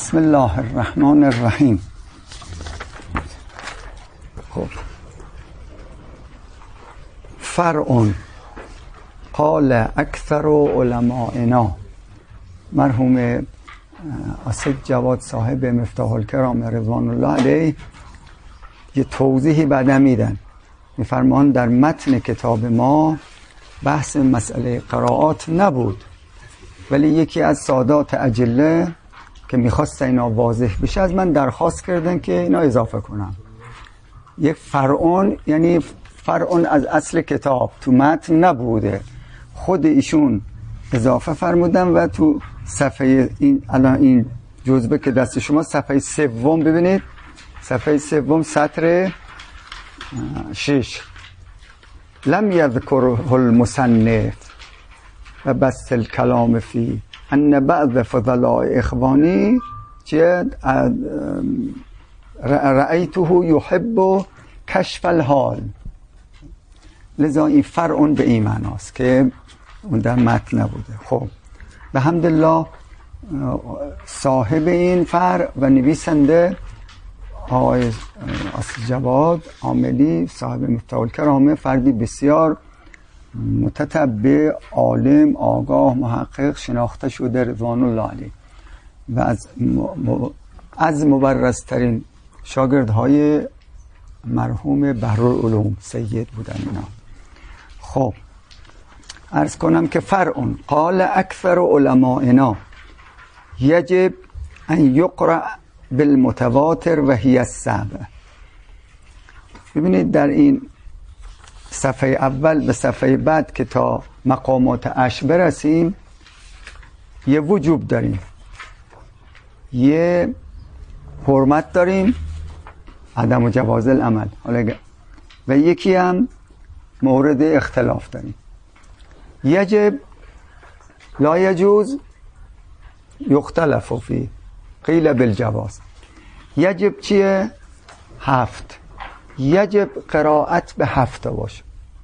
بسم الله الرحمن الرحیم. خب فرع قال اکثر علمائنا، مرحوم اسد جواد صاحب مفتاح الکرام رضوان الله علیه یه توضیحی بعدا میدن. میفرمان در متن کتاب ما بحث مسئله قرائات نبود، ولی یکی از سادات اجله که میخواست اینا واضح بشه از من درخواست کردن که اینا اضافه کنم. یک فرعون یعنی فرعون از اصل کتاب تو متن نبوده، خود ایشون اضافه فرمودن و تو صفحه این الان این جزبه که دست شما صفحه سوم ببینید، صفحه سوم سطر 6 لم یذکره المصنف و بس الکلام فی ان بعض فضلاء اخوانی چه رأیته یحب کشف الحال. لذا این فرعون به این معناست که اون در متن نبوده. خب به حمدالله صاحب این فرع و نویسنده آقای اسد جواد عاملی صاحب مفتاح الکرام فردی بسیار متتبع، عالم، آگاه، محقق شناخته شده رضوان الله علیه و از مبرزترین شاگردهای مرحوم بحرالعلوم سید بودن اینا. خب عرض کنم که فرعون قال اکثر علمائنا یجب ان یقرأ بالمتواتر و هی السبع. ببینید در این صفحه اول به صفحه بعد که تا مقامات عشر برسیم یه وجوب داریم، یه حرمت داریم، عدم و جواز العمل، و یکی هم مورد اختلاف داریم. یجب لا یجوز یختلف فی قیل بالجواز. یجب چیه؟ 7. یجب قرائت به 7 باشه.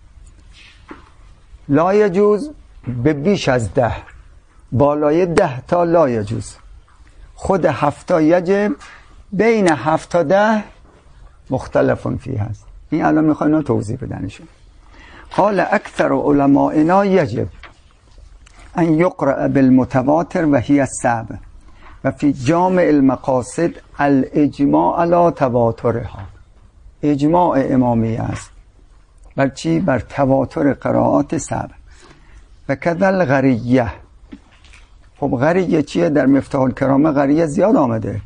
لا یجوز به بیش از 10، بالای 10 تا لا یجوز. خود 7 یجب، بین 7 تا 10 مختلف فی هست. این الان میخواین توضیح بدنشون. قال اکثر علمائنا یجب ان یقرأ بالمتواتر و هی السبع و فی جامع المقاصد الاجماع علی تواترها. اجماع امامی است بر چی؟ بر تواتر قرائات سبع. و کذل غریه. خب غریه چیه؟ در مفتاح الکرام غریه زیاد آمده.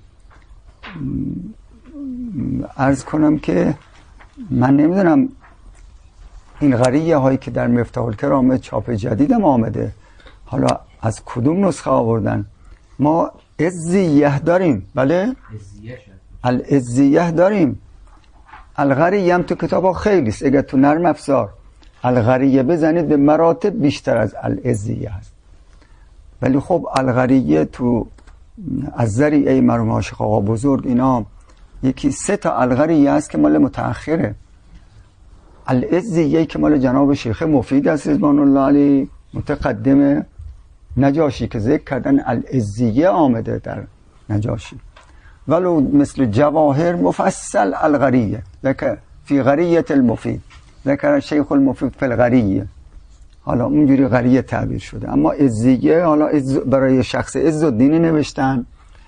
عرض کنم که من نمیدونم این غریه هایی که در مفتاح الکرام چاپ جدیدم آمده حالا از کدوم نسخه آوردن. ما عزیه داریم، بله؟ العزیه داریم. الغریه هم تو کتاب ها خیلی است. اگر تو نرم افزار الغریه بزنید به مراتب بیشتر از العزیه هست. ولی خب الغریه تو از ذریعه مرحوم عاشق آقا بزرگ اینا یکی 3 تا الغریه هست که مال متأخره. العزیه که مال جناب شیخ مفید است رضوان الله علیه متقدم نجاشی که ذکر کردن العزیه آمده در نجاشی. ولو مثل جواهر مفصل الغریه ذکر فی غریه المفید ذکر شیخ المفید فی الغریه. حالا اونجوری غریه تعبیر شده، اما عزیه حالا برای شخص عزالدین نوشتن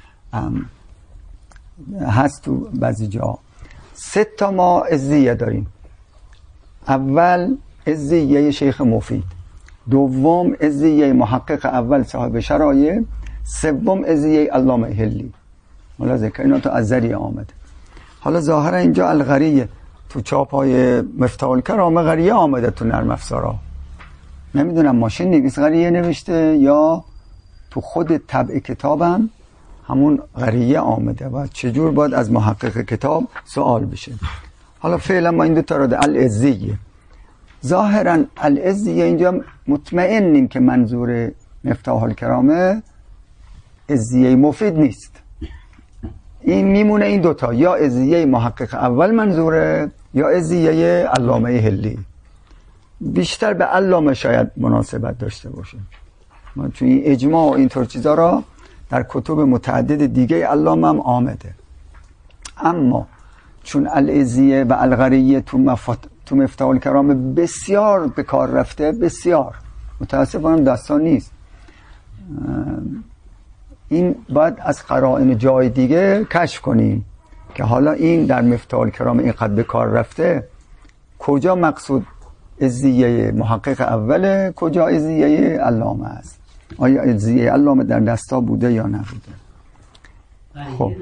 هست تو بعضی جا. 3 تا ما عزیه داریم. اول عزیه شیخ مفید، دوم عزیه محقق اول صاحب شرایع، سوم عزیه علامه هلی. حالا ذکر اینا تو از ذریعه آمده. حالا ظاهرا اینجا الغریه تو چاپ های مفتاح الکرام غریه آمده تو نرم افزارا. نمیدونم ماشین نویس غریه نوشته یا تو خود طبع کتابم همون غریه آمده و چجور باید از محقق کتاب سوال بشه. حالا فعلا ما این دو تا رو العزیه. ظاهرا العزیه اینجا مطمئنیم که منظور مفتاح الکرامه عزیه مفید نیست. این میمونه این دوتا، یا عزیه محقق اول منظوره یا عزیه علامه هلی. بیشتر به علامه شاید مناسبت داشته باشه. ما توی این اجماع و اینطور چیزا را در کتب متعدد دیگه علامه هم آمده. اما چون العزیه و الغریه تو مفتاح الکرام بسیار به کار رفته، بسیار متاسفانه داستان نیست، این باید از قرائن جای دیگه کشف کنیم که حالا این در مفتاح الکرام اینقدر به کار رفته، کجا مقصود عزیه محقق اوله، کجا عزیه علامه است، آیا عزیه علامه در دستا بوده یا نبوده. خب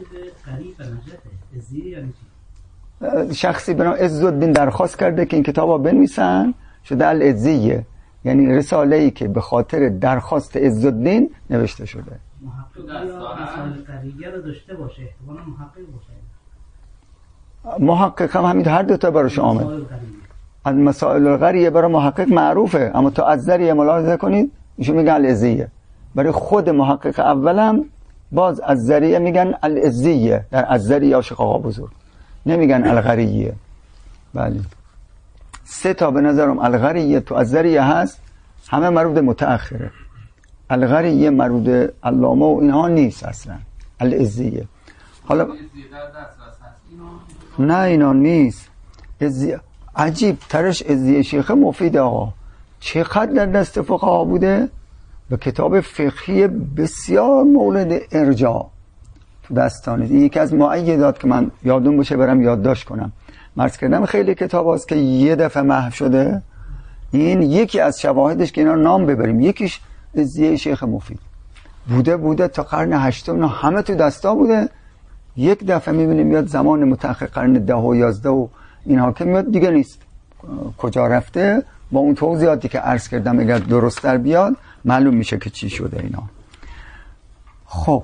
شخصی به نام عزالدین درخواست کرده که این کتابا بنویسن، شده العزیه، یعنی رساله ای که به خاطر درخواست عزالدین نوشته شده. محقق هم همین هر دوتا براش آمد. از مسائل القریه برای محقق معروفه، اما تا از ذریعه ملاحظه کنید ایشون میگن العزیه. برای خود محقق اولم باز از ذریعه میگن العزیه، در از ذریعه عاشق آقا بزرگ، نمیگن الغریه. بله 3 تا به نظرم الغریه تو از ذریعه هست، همه مربوط متأخره. الغریه مربوط علامه و اینها نیست اصلا. العزیه حالا نه اینا نیست. عجیب ترش عزیه شیخ مفید آقا چقدر در دست فقها بوده، به کتاب فقهی بسیار مورد ارجاع تو دستانه. این یکی از مؤیدات که من یادم باشه برم یادداشت کنم. مرز کردم خیلی کتاب هست که یه دفعه محو شده، این یکی از شواهدش که اینا نام ببریم. یکیش عزیه شیخ مفید بوده تا قرن 8 همه تو دستا بوده، یک دفعه میبینیم میاد زمان متأخر قرن 10 و 11 و اینها که میاد دیگه نیست. کجا رفته؟ با اون توضیحاتی که عرض کردم اگر درست در بیاد معلوم میشه که چی شده اینا. خب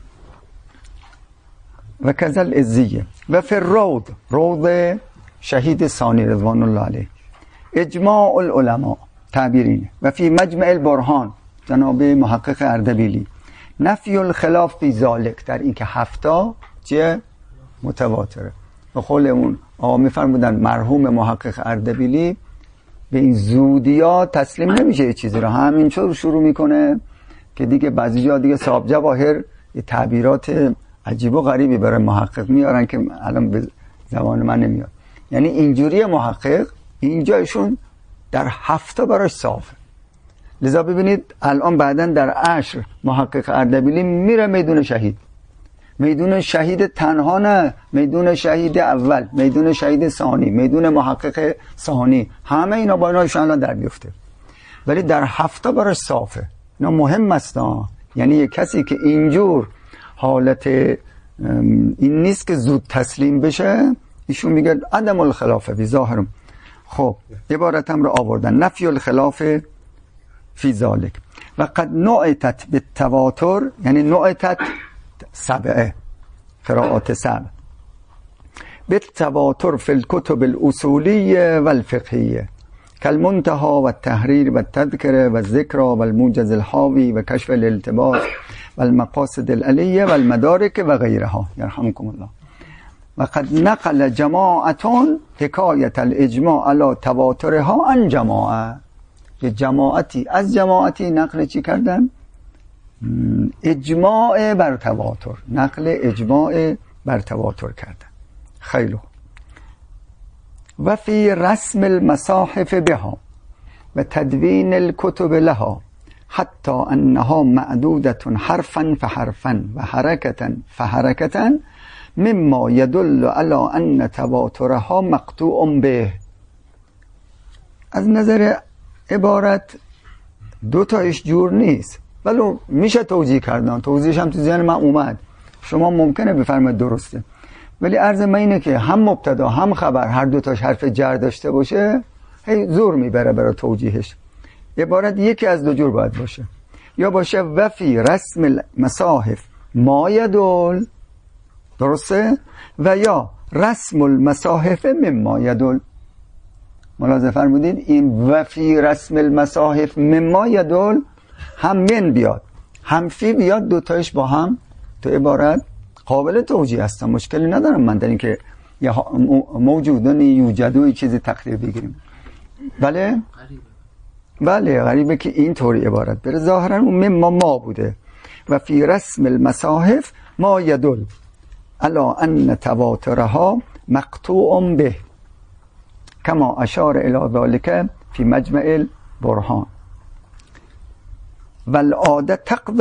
و کذل عزیه و فی روض شهید ثانی رضوان الله علیه اجماع العلماء تعبیرینه و فی مجمع البرهان جناب محقق اردبیلی نفی الخلاف فی ذالک، در این که 7 چه متواتره. به قول اون آقا میفرمودن مرحوم محقق اردبیلی به این زودیا تسلیم نمیشه یه چیزی رو، همینطور شروع میکنه که دیگه بعضی جا دیگه صاحب جواهر یه تعبیرات عجیب و غریبی برای محقق میارن که الان به زمان من نمیاد. یعنی اینجوری محقق اینجایشون در 7 براش صافه. لذا ببینید الان بعداً در عشر محقق اردبیلی میره میدون شهید، میدون شهید تنها نه، میدون شهید اول، میدون شهید ثانی، میدون محقق ثانی، همه اینا با اینا الان در بیفته، ولی در 7 براش صافه. اینا مهم است. یعنی یک کسی که اینجور حالت این نیست که زود تسلیم بشه، ایشون میگه عدم الخلافه فی ظاهرم. خب عبارتم رو آوردن نفی الخلاف فی ذالک و قد نعتت بالتواتر، یعنی نعتت 7 قراءات 7 بالتواتر فی الكتب الاصولیه و الفقهیه كالمنتهى و التحریر و التذکره و الذکر و الموجز الحاوی و کشف الالتباس و المقاصد العلیه و المدارک و غیرها یرحمکم الله. و قد نقل جماعتون حکایت الاجماع علی تواترها عن جماعه، یه جماعتی از جماعتی نقل چی کردن؟ اجماع بر تواتر، نقل اجماع بر تواتر کردن. خیلی و فی رسم المصاحف بها و تدوین الكتب لها حتی انها معدودة حرفا فحرفا و حرکتا فحرکتا مما يدل على ان تواترها مقطوع به. از نظر عبارت 2 تایش جور نیست، ولی میشه توجیه کردن، توضیحش هم تو ذهن من اومد، شما ممکنه بفرمایید درسته، ولی عرض من اینه که هم مبتدا هم خبر هر 2 تاش حرف جر داشته باشه هی زور میبره برای توجیهش. عبارت یکی از 2 جور باید باشه، یا باشه و فی رسم المصاحف ما یدل، درسته، و یا رسم المصاحف مما یدل. ملاحظه فرمودید این و فی رسم المصاحف مما یدل هم من بیاد هم فی بیاد، 2 تایش با هم تو عبارت قابل توجیه هستن، مشکلی ندارم من در این که موجودانی یوجدوی چیزی تقدیر بگیریم. بله غریبه که این طوری عبارت بره. ظاهرا اون مما ما بوده، و فی رسم المصاحف ما یدل علی ان تواترها مقطوع به کما اشار الی ذلك فی مجمع البرهان والعاده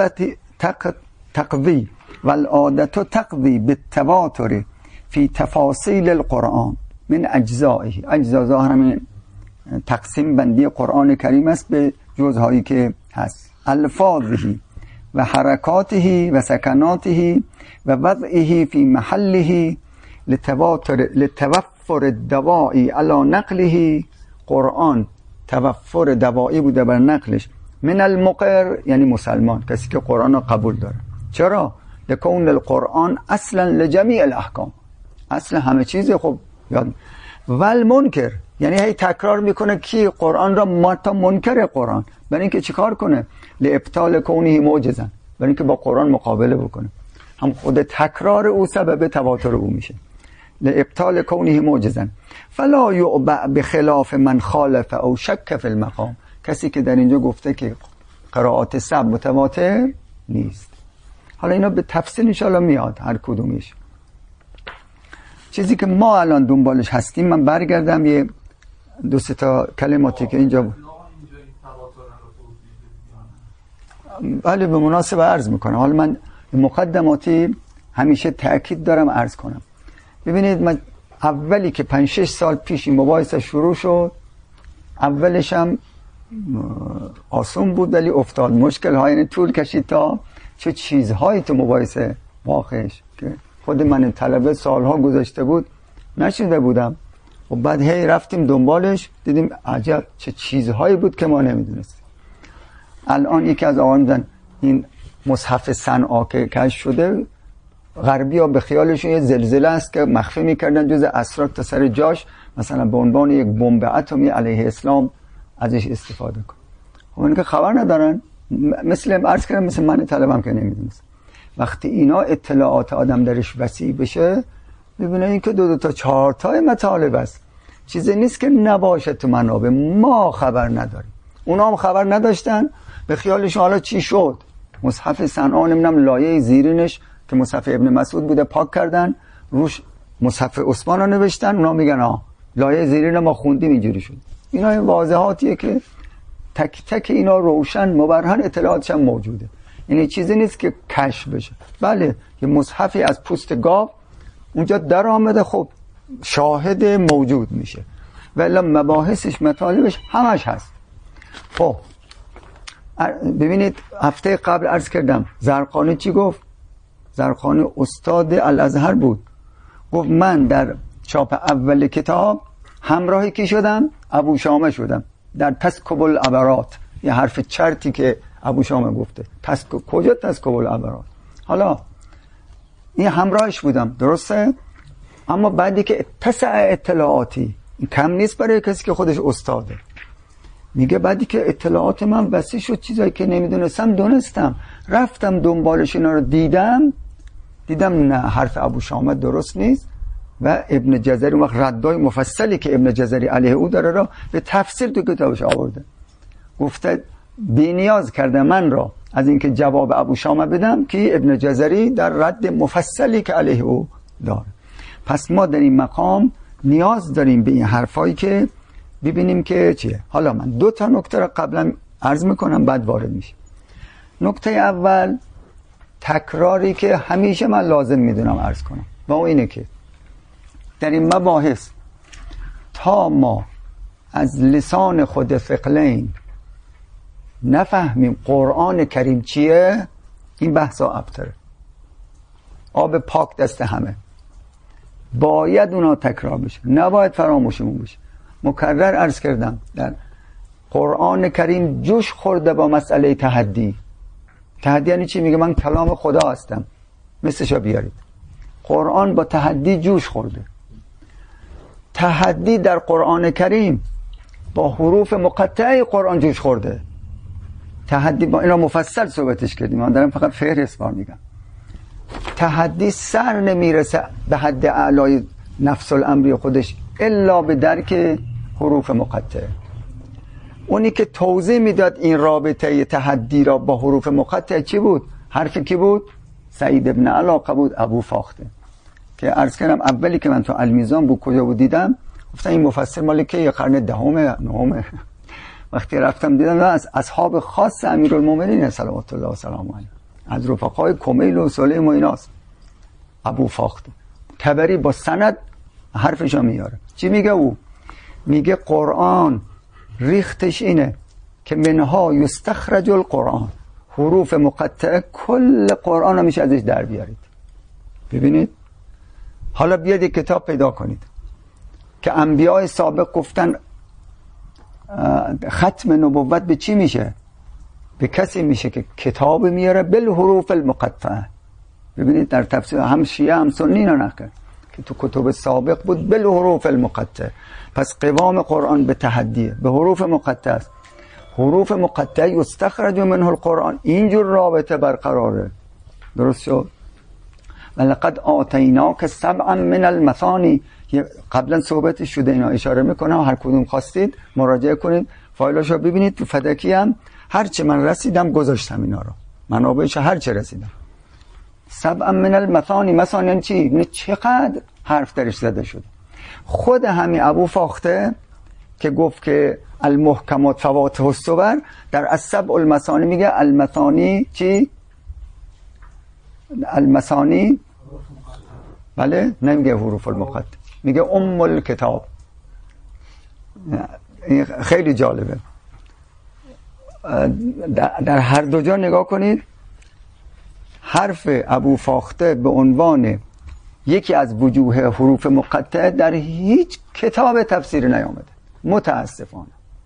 تقضی والعاده تقضی بالتواتر فی تفاصیل القرآن من اجزائه. اجزا ظاهرا من تقسیم بندی قرآن کریم است به جزهایی که هست، الفاظه و حرکاته و سکناته و وضعه فی محله لتوفر الدوائی علی نقله. قرآن توفر دوایی بوده بر نقلش من المقر یعنی مسلمان، کسی که قرآن را قبول داره. چرا؟ لکون القرآن اصلا لجمیع الاحکام، اصل همه چیز. خب یاد والمنکر یعنی هی تکرار میکنه کی قرآن را، متا منکر قرآن، برای اینکه چیکار کنه؟ لابطال کونه معجزا، برای اینکه با قرآن مقابله بکنه. هم خود تکرار او سبب تواتر او میشه، لابطال کونه معجزا. فلا یعبأ بخلاف من خالف او شک فی المقام. کسی که در اینجا گفته که قرائات سبع متواتر نیست. حالا اینا به تفصیل ان شاءالله میاد هر کدومش. چیزی که ما الان دنبالش هستیم، من برگردم یه دو سه تا کلماتی که اینجا بود. بله به مناسبه عرض میکنم. حالا من مقدماتی همیشه تأکید دارم عرض کنم. ببینید من اولی که 5-6 سال پیش این مباحثه شروع شد، اولش هم آسون بود ولی افتاد مشکل های، یعنی طول کشید تا چه چیزهایی تو مباحثه واقعش که خود من طلبه سالها گذاشته بود نشده بودم و بعد هی رفتیم دنبالش، دیدیم عجب چه چیزهایی بود که ما نمیدونستیم. الان یکی از آقایان میگن این مصحف صنعا که کشف شده، غربی ها به خیالشون یه زلزله است که مخفی میکردن جز اسرار تا سر جاش، مثلا به عنوان یک بمب اتمی علیه اسلام ازش استفاده کن. خب این که خبر ندارن، مثل عرض کردم مثل من طلبم که نمیدونست. وقتی اینا اطلاعات آدم درش وسیع بشه، ببینه این که 2 تا 4 تا مطالب است، چیزی نیست که نباشه تو منابع. ما خبر نداریم، اونا هم خبر نداشتن، به خیالشون حالا چی شد. مصحف صنعا نمیدونم لایه زیرینش که مصحف ابن مسعود بوده پاک کردن، روش مصحف عثمان رو نوشتن، اونا میگن لایه زیرین ما خوندیم اینجوری شد. اینا این واضحاتیه که تک تک اینا روشن مبرهن اطلاعاتش هم موجوده. یعنی چیزی نیست که کشف بشه. بله یه مصحفی از پوست گاو اونجا در آمده، خب شاهد موجود میشه، ولی مباحثش مطالبش همش هست. خب ببینید هفته قبل عرض کردم زرقانی چی گفت؟ زرقانی استاد الازهر بود، گفت من در چاپ اول کتاب همراهی کی شدم؟ ابو شامه شدم در تسکب العبرات، یه حرف چرتی که ابو شامه گفته. کجا تسکب العبرات؟ حالا این همراهش بودم، درسته؟ اما بعدی که اتسع اطلاعاتی، این کم نیست برای کسی که خودش استاده. میگه بعدی که اطلاعات من وسیع شد، چیزایی که نمیدونستم دونستم، رفتم دنبالش اینا رو دیدم نه حرف ابو شامه درست نیست و ابن جزری اون وقت ردای مفصلی که ابن جزری علیه او داره را به تفصیل تو کتابش آورده. گفته بی‌نیاز کرده من را از اینکه جواب ابو شامه بدم که ابن جزری در رد مفصلی که علیه او داره. پس ما در این مقام نیاز داریم به این حرفایی که ببینیم که چیه. حالا من 2 تا نکته را قبلا عرض میکنم بعد وارد میشه. نکته اول تکراری که همیشه من لازم میدونم عرض کنم و اون اینه که در این مباحث تا ما از لسان خود ثقلین نفهمیم قرآن کریم چیه، این بحثا ابتره. آب پاک دست همه، باید اونا تکرار بشه، نباید فراموشمون بشه. مکرر عرض کردم در قرآن کریم جوش خورده با مسئله تحدی. تحدی یعنی چی؟ میگه من کلام خدا هستم، مثلشو بیارید. قرآن با تحدی جوش خورده. تحدی در قرآن کریم با حروف مقطعه قرآن جوش خورده. تحدی با اینا مفصل صحبتش کردیم، من دارم فقط فهرست بار میگم. تحدی سر نمیرسه به حد اعلای نفس الامری خودش الا به درک حروف مقطعه. اونی که توضیح میداد این رابطه تحدی را با حروف مقطعه چی بود؟ حرف کی بود؟ سعید ابن علاقه بود، ابو فاخته، که عرض کردم اولی که من تو المیزان بود کجا بود دیدم، گفتن این مفسر مال که قرن دهمه نهمه. وقتی رفتم دیدم از اصحاب خاص امیرالمومنین صلوات الله و سلام علیه، از رفقای کمیل و سلیم و ایناست. ابو فاخته. طبری با سند حرفشو میاره. چی میگه او؟ میگه قرآن ریختش اینه که منها یستخرج القرآن، حروف مقطعه کل قرآن رو میشه ازش در بیارید. ببینید حالا بیاد یک کتاب پیدا کنید که انبیاء سابق گفتن ختم نبوت به چی میشه؟ به کسی میشه که کتاب میاره بالحروف المقطعه. ببینید در تفسیر هم شیعه هم سنی اینا نقل که تو کتب سابق بود بالحروف المقطعه. پس قوام قرآن به تحدیه، به حروف مقطعه است. حروف مقطعه یستخرج منه القرآن، اینجور رابطه برقراره. درست شد؟ ولقد آتیناک سبعا من المثانی، قبلا صحبت شده، اینا اشاره میکنم، هر کدوم خواستید مراجعه کنید، فایلاشو ببینید. تو فدکی هم هرچه من رسیدم گذاشتم اینا رو، منابعش هرچه رسیدم. سبعا من المثانی، مثانی یعنی چی؟ یعنی چقدر حرف درش زده شده. خود همین ابو فاخته که گفت که المحکمات فواتح الصور، در السبع المثانی میگه المثانی چی؟ المثانی، بله، نمیگه حروف المقطع، میگه ام الکتاب. خیلی جالبه. در هر دو جا نگاه کنید، حرف ابو فاخته به عنوان یکی از وجوه حروف مقطعه در هیچ کتاب تفسیر نیامده، متاسفانه.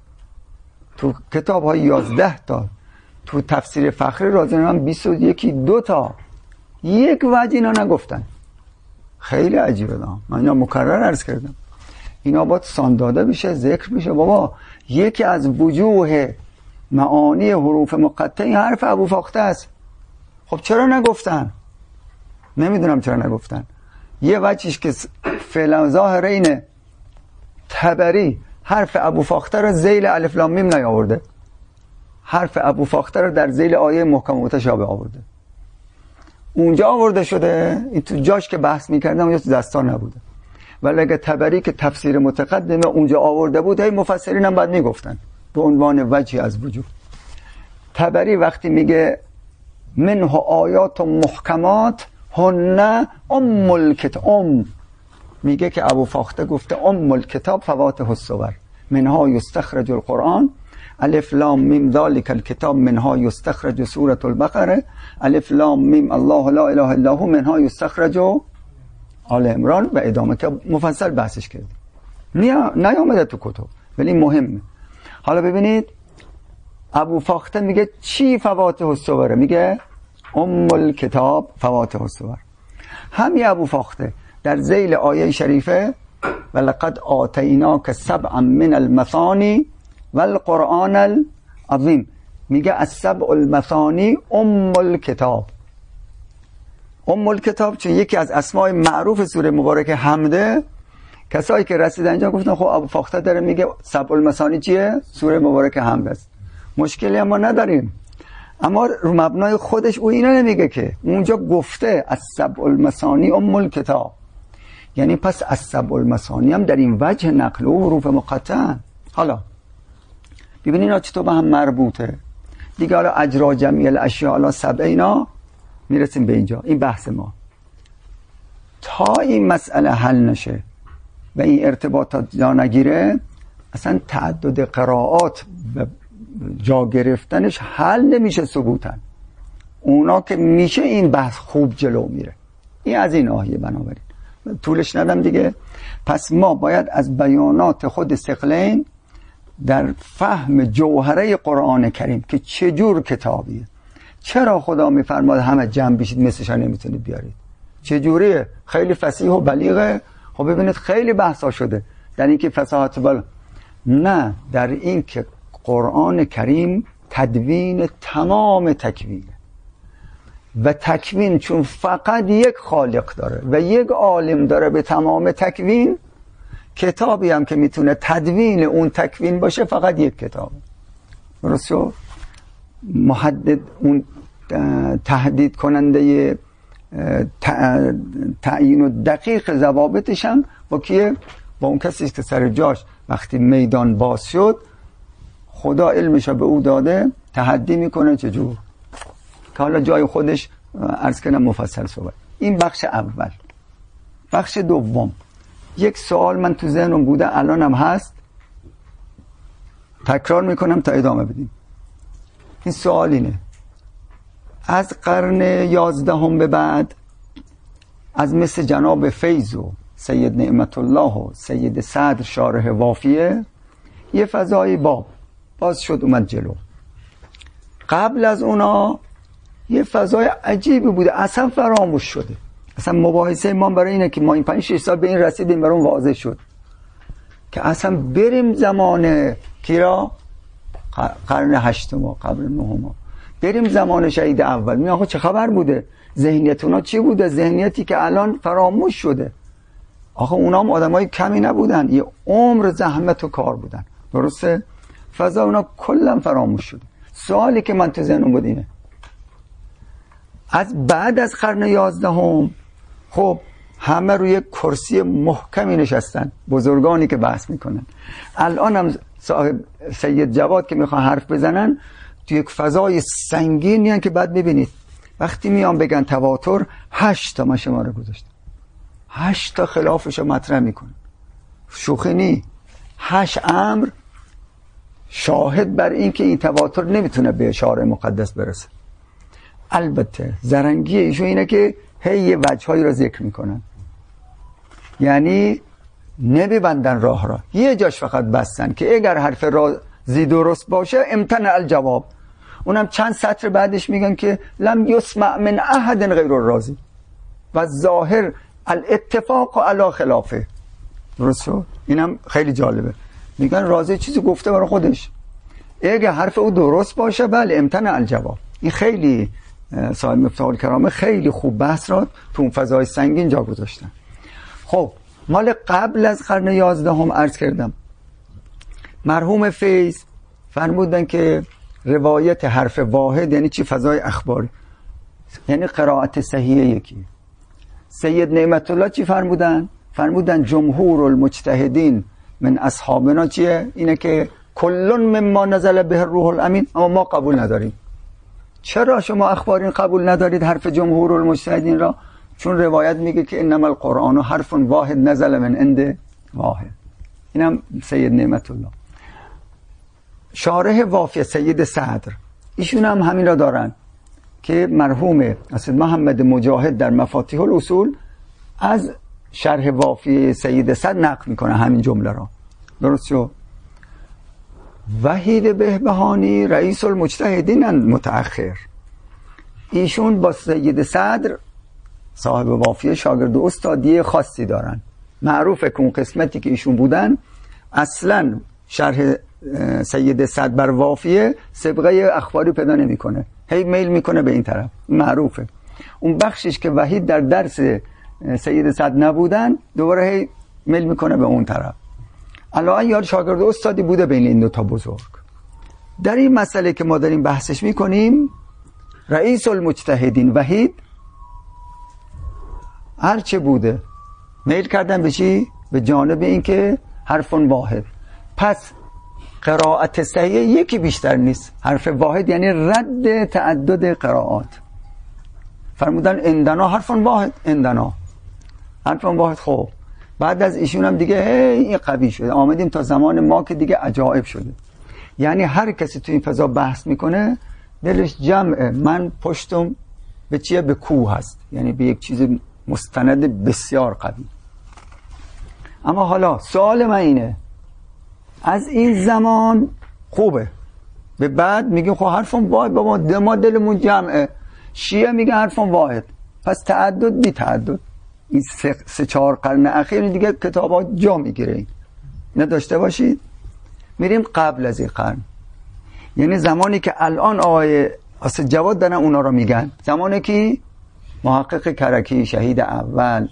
تو کتاب های 11 تا، تو تفسیر فخری رازی هم 21 2 تا یک وجه اینا نگفتن. خیلی عجیبه. من اینا مکرر عرض کردم، اینا باید سانداده بشه، ذکر بشه. بابا یکی از وجوه معانی حروف مقطعه این حرف ابو فاخته است. خب چرا نگفتن؟ نمیدونم چرا نگفتن. یه وجهش که فعلا ظاهر اینه، طبری حرف ابو فاخته رو ذیل الف لام میم نیاورده، حرف ابو فاخته رو در ذیل آیه محکم متشابه آورده. اونجا آورده شده، این تو جاش که بحث میکردم اونجا تو دستان نبوده. ولی اگه طبری که تفسیر متقدمه اونجا آورده بود، هی مفسرین هم باید میگفتن به عنوان وجهی از وجود. طبری وقتی میگه منه آیات و محکمات هن ام الکتاب، میگه که ابو فاخته گفته ام الکتاب فواتح الصور، منها یستخرج القرآن، الف لام میم ذالک الکتاب منها یستخرج سوره البقره، الف لام میم الله لا اله الا هو منها یستخرج آل عمران و ادامه، که مفصل بحثش کردیم. نیامده تو کتب ولی مهمه. حالا ببینید ابو فاخته میگه چی فواتح الصور؟ میگه ام الکتاب فواتح الصور. همین ابو فاخته در ذیل آیه شریفه ولقد آتیناک سبعا من المثانی والقرآن العظیم میگه السبع المثانی ام الکتاب. ام الکتاب چون یکی از اسماء معروف سوره مبارکه حمده، کسایی که رسیدن اینجا گفتن خب ابو فاخته داره میگه سبع المثانی چیه؟ سوره مبارکه حمد است. مشکلی ما نداریم، اما رو مبنای خودش او اینا نمیگه که اونجا گفته السبع المثانی ام الکتاب، یعنی پس السبع المثانی هم در این وجه نقل و حروف مقطعه. حالا ببینید اینا چطور به هم مربوطه دیگه. حالا اجرا جمعی الاشیاء علی سبع، اینا میرسیم به اینجا. این بحث ما تا این مسئله حل نشه و این ارتباطات جا نگیره، اصلا تعدد قرائات جا گرفتنش حل نمیشه ثبوتاً. اونا که میشه این بحث خوب جلو میره. این از این آیه. بنابراین طولش ندم دیگه. پس ما باید از بیانات خود ثقلین در فهم جوهره قرآن کریم که چجور کتابیه، چرا خدا میفرماد همه جمع بشید مثلش نمیتونید بیارید، چجوریه، خیلی فصیح و بلیغه. خب ببینید خیلی بحثا شده در این که فصاحت نه، در این که قرآن کریم تدوین تمام تکوینه و تکوین چون فقط یک خالق داره و یک عالم داره به تمام تکوین، کتابی هم که میتونه تدوین اون تکوین باشه فقط یک کتاب. درست شد؟ محدد اون تهدید کننده تعیین و دقیق ضوابطش هم با کیه؟ با اون کسی که سر جاش وقتی میدان باز شد خدا علمش به او داده تحدی میکنه چجور که حالا جای خودش عرض کنم مفصل صحبت. این بخش اول. بخش دوم، یک سوال من تو ذهنم بوده الانم هست، تکرار میکنم تا ادامه بدیم. این سوال اینه: از قرن 11 به بعد از مثل جناب فیض و سید نعمت الله و سید صدر شارح وافیه یه فضای باز شد اومد جلو. قبل از اونا یه فضای عجیبی بوده اصلا فراموش شده. اصلا مباحثه ما برای اینه که ما این 5-6 سال به این رسیدیم برای اون واضح شد که اصلا بریم زمان کیرا قرن 8 قبل 9 بریم زمان شهید اول. می آخه چه خبر بوده؟ ذهنیت اونا چی بوده؟ ذهنیتی که الان فراموش شده. آخه اونا هم آدمای کمی نبودن، یه عمر زحمت و کار بودن، درسته؟ فضا اونا کلا فراموش شده. سوالی که من تو ذهنم بود اینه: از بعد از قرن 11 خب همه روی کرسی محکمی نشستن، بزرگانی که بحث میکنن. الان هم صاحب سید جواد که میخوان حرف بزنن توی یک فضای سنگینی هن که بعد ببینید وقتی میان بگن تواتر 8 تا من شماره گذاشتم، 8 تا خلافشو مطرح میکنن. شوخی نی، 8 امر شاهد بر این که این تواتر نمیتونه به شارع مقدس برسه. البته زرنگی ایشون اینه که هی وجهایی را ذکر میکنن، یعنی نمیبندن راه را، یه جاش فقط بستن که اگر حرف رازی درست باشه امتنع الجواب. اونم چند سطر بعدش میگن که لم یسمع من احد غیر الرازی و ظاهر الاتفاق علی خلافه. درست شد؟ اینم خیلی جالبه. میگن رازی چیزی گفته برای خودش، اگر حرف او درست باشه بله امتنع الجواب. این خیلی صاحب مفتاح الکرامه خیلی خوب بحث را تو اون فضای سنگین جا گذاشتن. خب مال قبل از قرن 11 عرض کردم مرحوم فیض فرمودن که روایت حرف واحد یعنی چی؟ فضای اخباری، یعنی قرائت صحیح یکی. سید نعمت الله چی فرمودن؟ فرمودن جمهور المجتهدین من اصحابنا چیه؟ اینه که کلون مما نزل به روح الامین، اما ما قبول نداریم. چرا شما اخبارین قبول ندارید حرف جمهور المجتهدین را؟ چون روایت میگه که انما القرآن حرف واحد نزل من عند واحد. اینم سید نعمت الله. شارح وافیه سید صدر ایشون هم همین را دارن که مرحوم اسد محمد مجاهد در مفاتیح الاصول از شرح وافیه سید صدر نقل میکنه همین جمله را. درست شد؟ وحید بهبهانی رئیس المجتهدین متأخر، ایشون با سید صدر صاحب وافیه شاگرد و استادی خاصی دارن. معروفه که اون قسمتی که ایشون بودن اصلا شرح سید صدر بر وافیه سبقه اخباری پیدا نمیکنه، هی میل میکنه به این طرف. معروفه اون بخشش که وحید در درس سید صدر نبودن دوباره هی میل میکنه به اون طرف. الان یاد شاگرد و استادی بوده بین این دو تا بزرگ. در این مسئله که ما داریم بحثش میکنیم رئیس المجتهدین وحید هرچه بوده میل کردن به چی؟ به جانب این که حرف واحد، پس قرائت صحیح یکی بیشتر نیست. حرف واحد یعنی رد تعدد قرائات. فرمودن اندنا حرف واحد، اندنا حرف واحد. خب بعد از ایشون هم دیگه این قوی شده، آمدیم تا زمان ما که دیگه عجایب شده. یعنی هر کسی تو این فضا بحث میکنه دلش جمعه، من پشتم به چیه؟ به کوه هست، یعنی به یک چیز مستند بسیار قوی. اما حالا سوال من اینه، از این زمان خوبه به بعد میگیم خب حرفم واحد، بابا ما دلمون جمعه. شیعه میگه حرفم واحد، پس تعدد بی تعدد. این 3-4 قرن اخیر دیگه کتابات جا میگیره، نداشته باشید. میریم قبل از این قرن، یعنی زمانی که الان آقای اسد جواد دارن اونا رو میگن، زمانی که محقق کرکی شهید اول،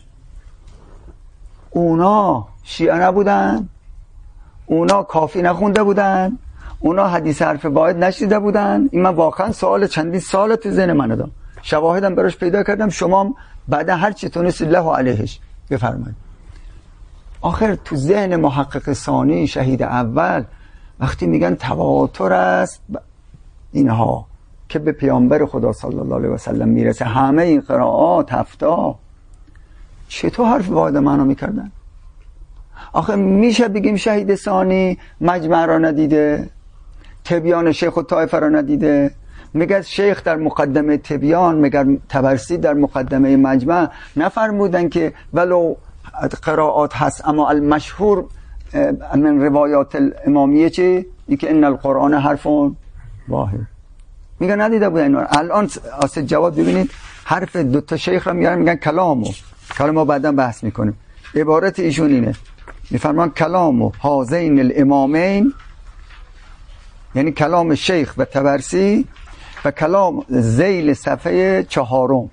اونا شیعه نبودن، اونا کافی نخونده بودن، اونا حدیث حرف واحد نشیده بودن. این من واقعا سوال چندین سال تو ذهن من دارم، شواهدم براش پیدا کردم. شما بعد هر چی تونست الله علیهش بفرمایید. آخر تو ذهن محقق ثانی شهید اول وقتی میگن تواتر است اینها که به پیامبر خدا صلی الله علیه و سلم میرسه، همه این قرائات هفتا، چطور حرف واحد معنا میکردن؟ آخه میشه بگیم شهید ثانی مجمع را ندیده، تبیان شیخ و طایفه را ندیده؟ میگه شیخ در مقدمه تبیان، میگه طبرسی در مقدمه مجمع نفرمودن که ولو قرائات هست اما المشهور من روایات الامامیه چه؟ این که ان القرآن حرف واحد. میگه ندیده بودن اینا. الان اسد جواد ببینید حرف دوتا شیخ را میارن میگن کلامو، حالا ما بعدا بحث میکنیم. عبارت ایشون اینه، میفرمان کلامو هازین الامامین، یعنی کلام شیخ و طبرسی و کلام ذیل صفحه 4،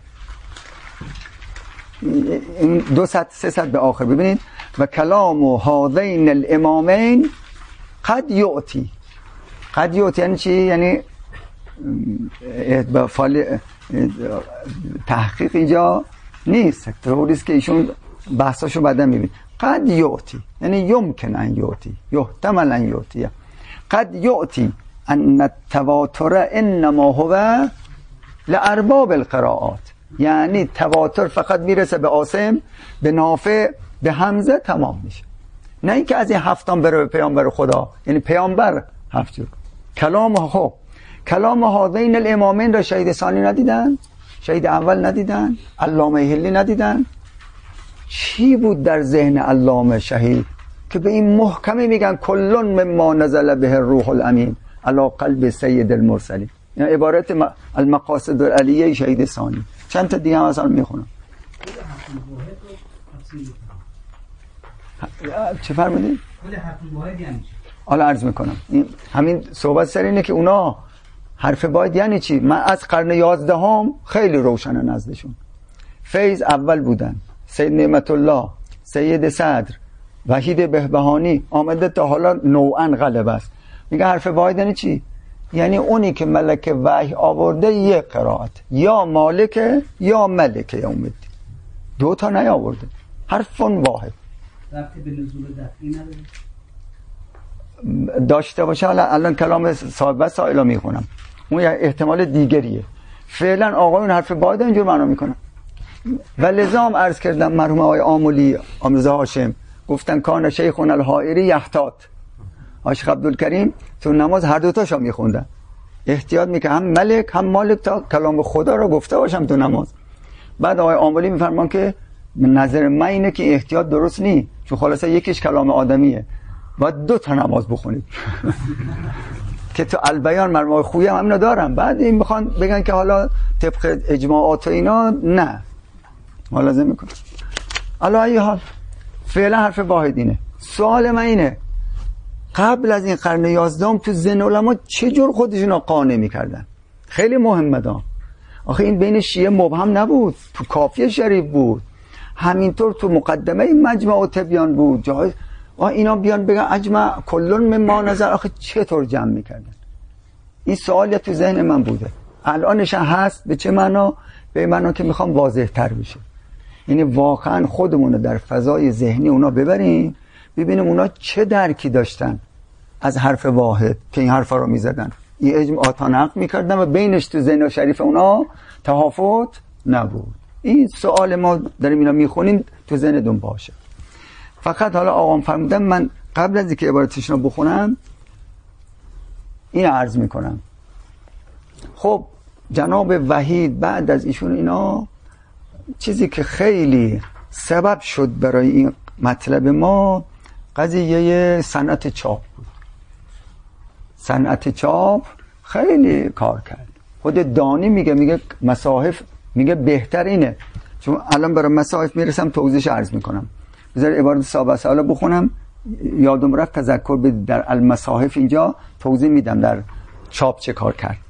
این 200-300 به آخر ببینید. و کلام هذین الامامین قد یعطی. قد یعطی یعنی چی؟ یعنی تحقیق اینجا نیست، طوریست که ایشون بحثاشو بعدا میبینید. قد یعطی یعنی یمکن ان یعطی، یحتمل ان یعطی. قد یعطی ان التواتر انما هو لارباب القراءات، یعنی تواتر فقط میرسه به عاصم، به نافع، به حمزه، تمام میشه. نه اینکه از این هفتان بره به پیامبر خدا، یعنی پیامبر هفت جور کلام. خب کلام هذین الامامین را شهید ثانی ندیدن، شهید اول ندیدن، علامه هلی ندیدن. چی بود در ذهن علامه شهید که به این محکمی میگن کلون مما نزل به الروح الامین علی قلب سید المرسلین؟ یعنی عبارت المقاصد العلیه شهید ثانی. چند تا دیگه هم اصلا میخونم. چه فرمودید؟ حالا عرض میکنم. همین صحبت سر اینه که اونا حرف واحد یعنی چی؟ من از قرن 11 خیلی روشنه نزدشون. فیض اول بودن، سید نعمت الله، سید صدر، وحید بهبهانی آمده تا حالا نوعا غلبه است. میگه حرف واحد یعنی چی؟ یعنی اونی که ملک وحی آورده یک قرائت، یا مالک یا ملک یوم الدین، دو تا نیاورده، حرف واحد. رفتی به نزول دفعی نداره؟ داشته باشه. الان کلام صاحب سائلا میخونم، اون یه احتمال دیگریه. فعلا آقایون حرف واحد اینجور معنا میکنن. و لزام عرض کردم مرحوم آقای آملی آمرزا هاشم گفتن کان شیخون الحائری یحتاط. عاشق عبدالکریم تو نماز هر دوتاشو میخوندن، احتیاط میکنه هم ملک هم مالک تا کلام خدا رو گفته باشم تو نماز. بعد آقای آملی میفرمان که نظر من اینه که احتیاط درست نی، چون خلاصه یکیش کلام آدمیه، باید 2 تا نماز بخونید. که تو البیان مرمای خویی هم همینو دارم. بعد این میخوان بگن که حالا طبق اجماعات و اینا، نه ما لازم میکنم. حالا ای حال فعلا حرف واحد اینه. سوال من اینه قبل از این قرن 11 تو ذهن علما چجور خودشون قانع میکردن؟ خیلی مهمه دا. آخه این بین شیعه مبهم نبود، تو کافیه شریف بود، همینطور تو مقدمه مجمع و تبیان بود. جای اینا بیان بگن اجمع کلون مما نظر، آخه چطور جمع میکردن؟ این سوال تو ذهن من بوده. الانش هست. به چه معنا؟ به معنا که میخوام واضح تر بشه. یعنی واقعا خودمون رو در فضای ذهنی اونا ببریم، ببینیم اونا چه درکی داشتن از حرف واحد که این حرفا رو میزدن، این اجماعات نقل میکردن و بینش تو ذهن شریف اونا تفاوت نبود. این سوال ما داریم اینا میخونیم تو ذهنتون باشه. فقط حالا آقام فرمودن من قبل از اینکه عبارتشون رو بخونم این عرض میکنم. خب جناب وحید بعد از ایشون اینا چیزی که خیلی سبب شد برای این مطلب ما قضیه صنعت چاپ بود. صنعت چاپ خیلی کار کرد. خود دانی میگه مصاحف میگه بهتر اینه، چون الان برای مصاحف میرسم توضیحش عرض میکنم. بذار عبارت صاحب سوالا بخونم، یادم رفت تذکر بدید در المصاحف اینجا توضیح میدم در چاپ چه کار کرد.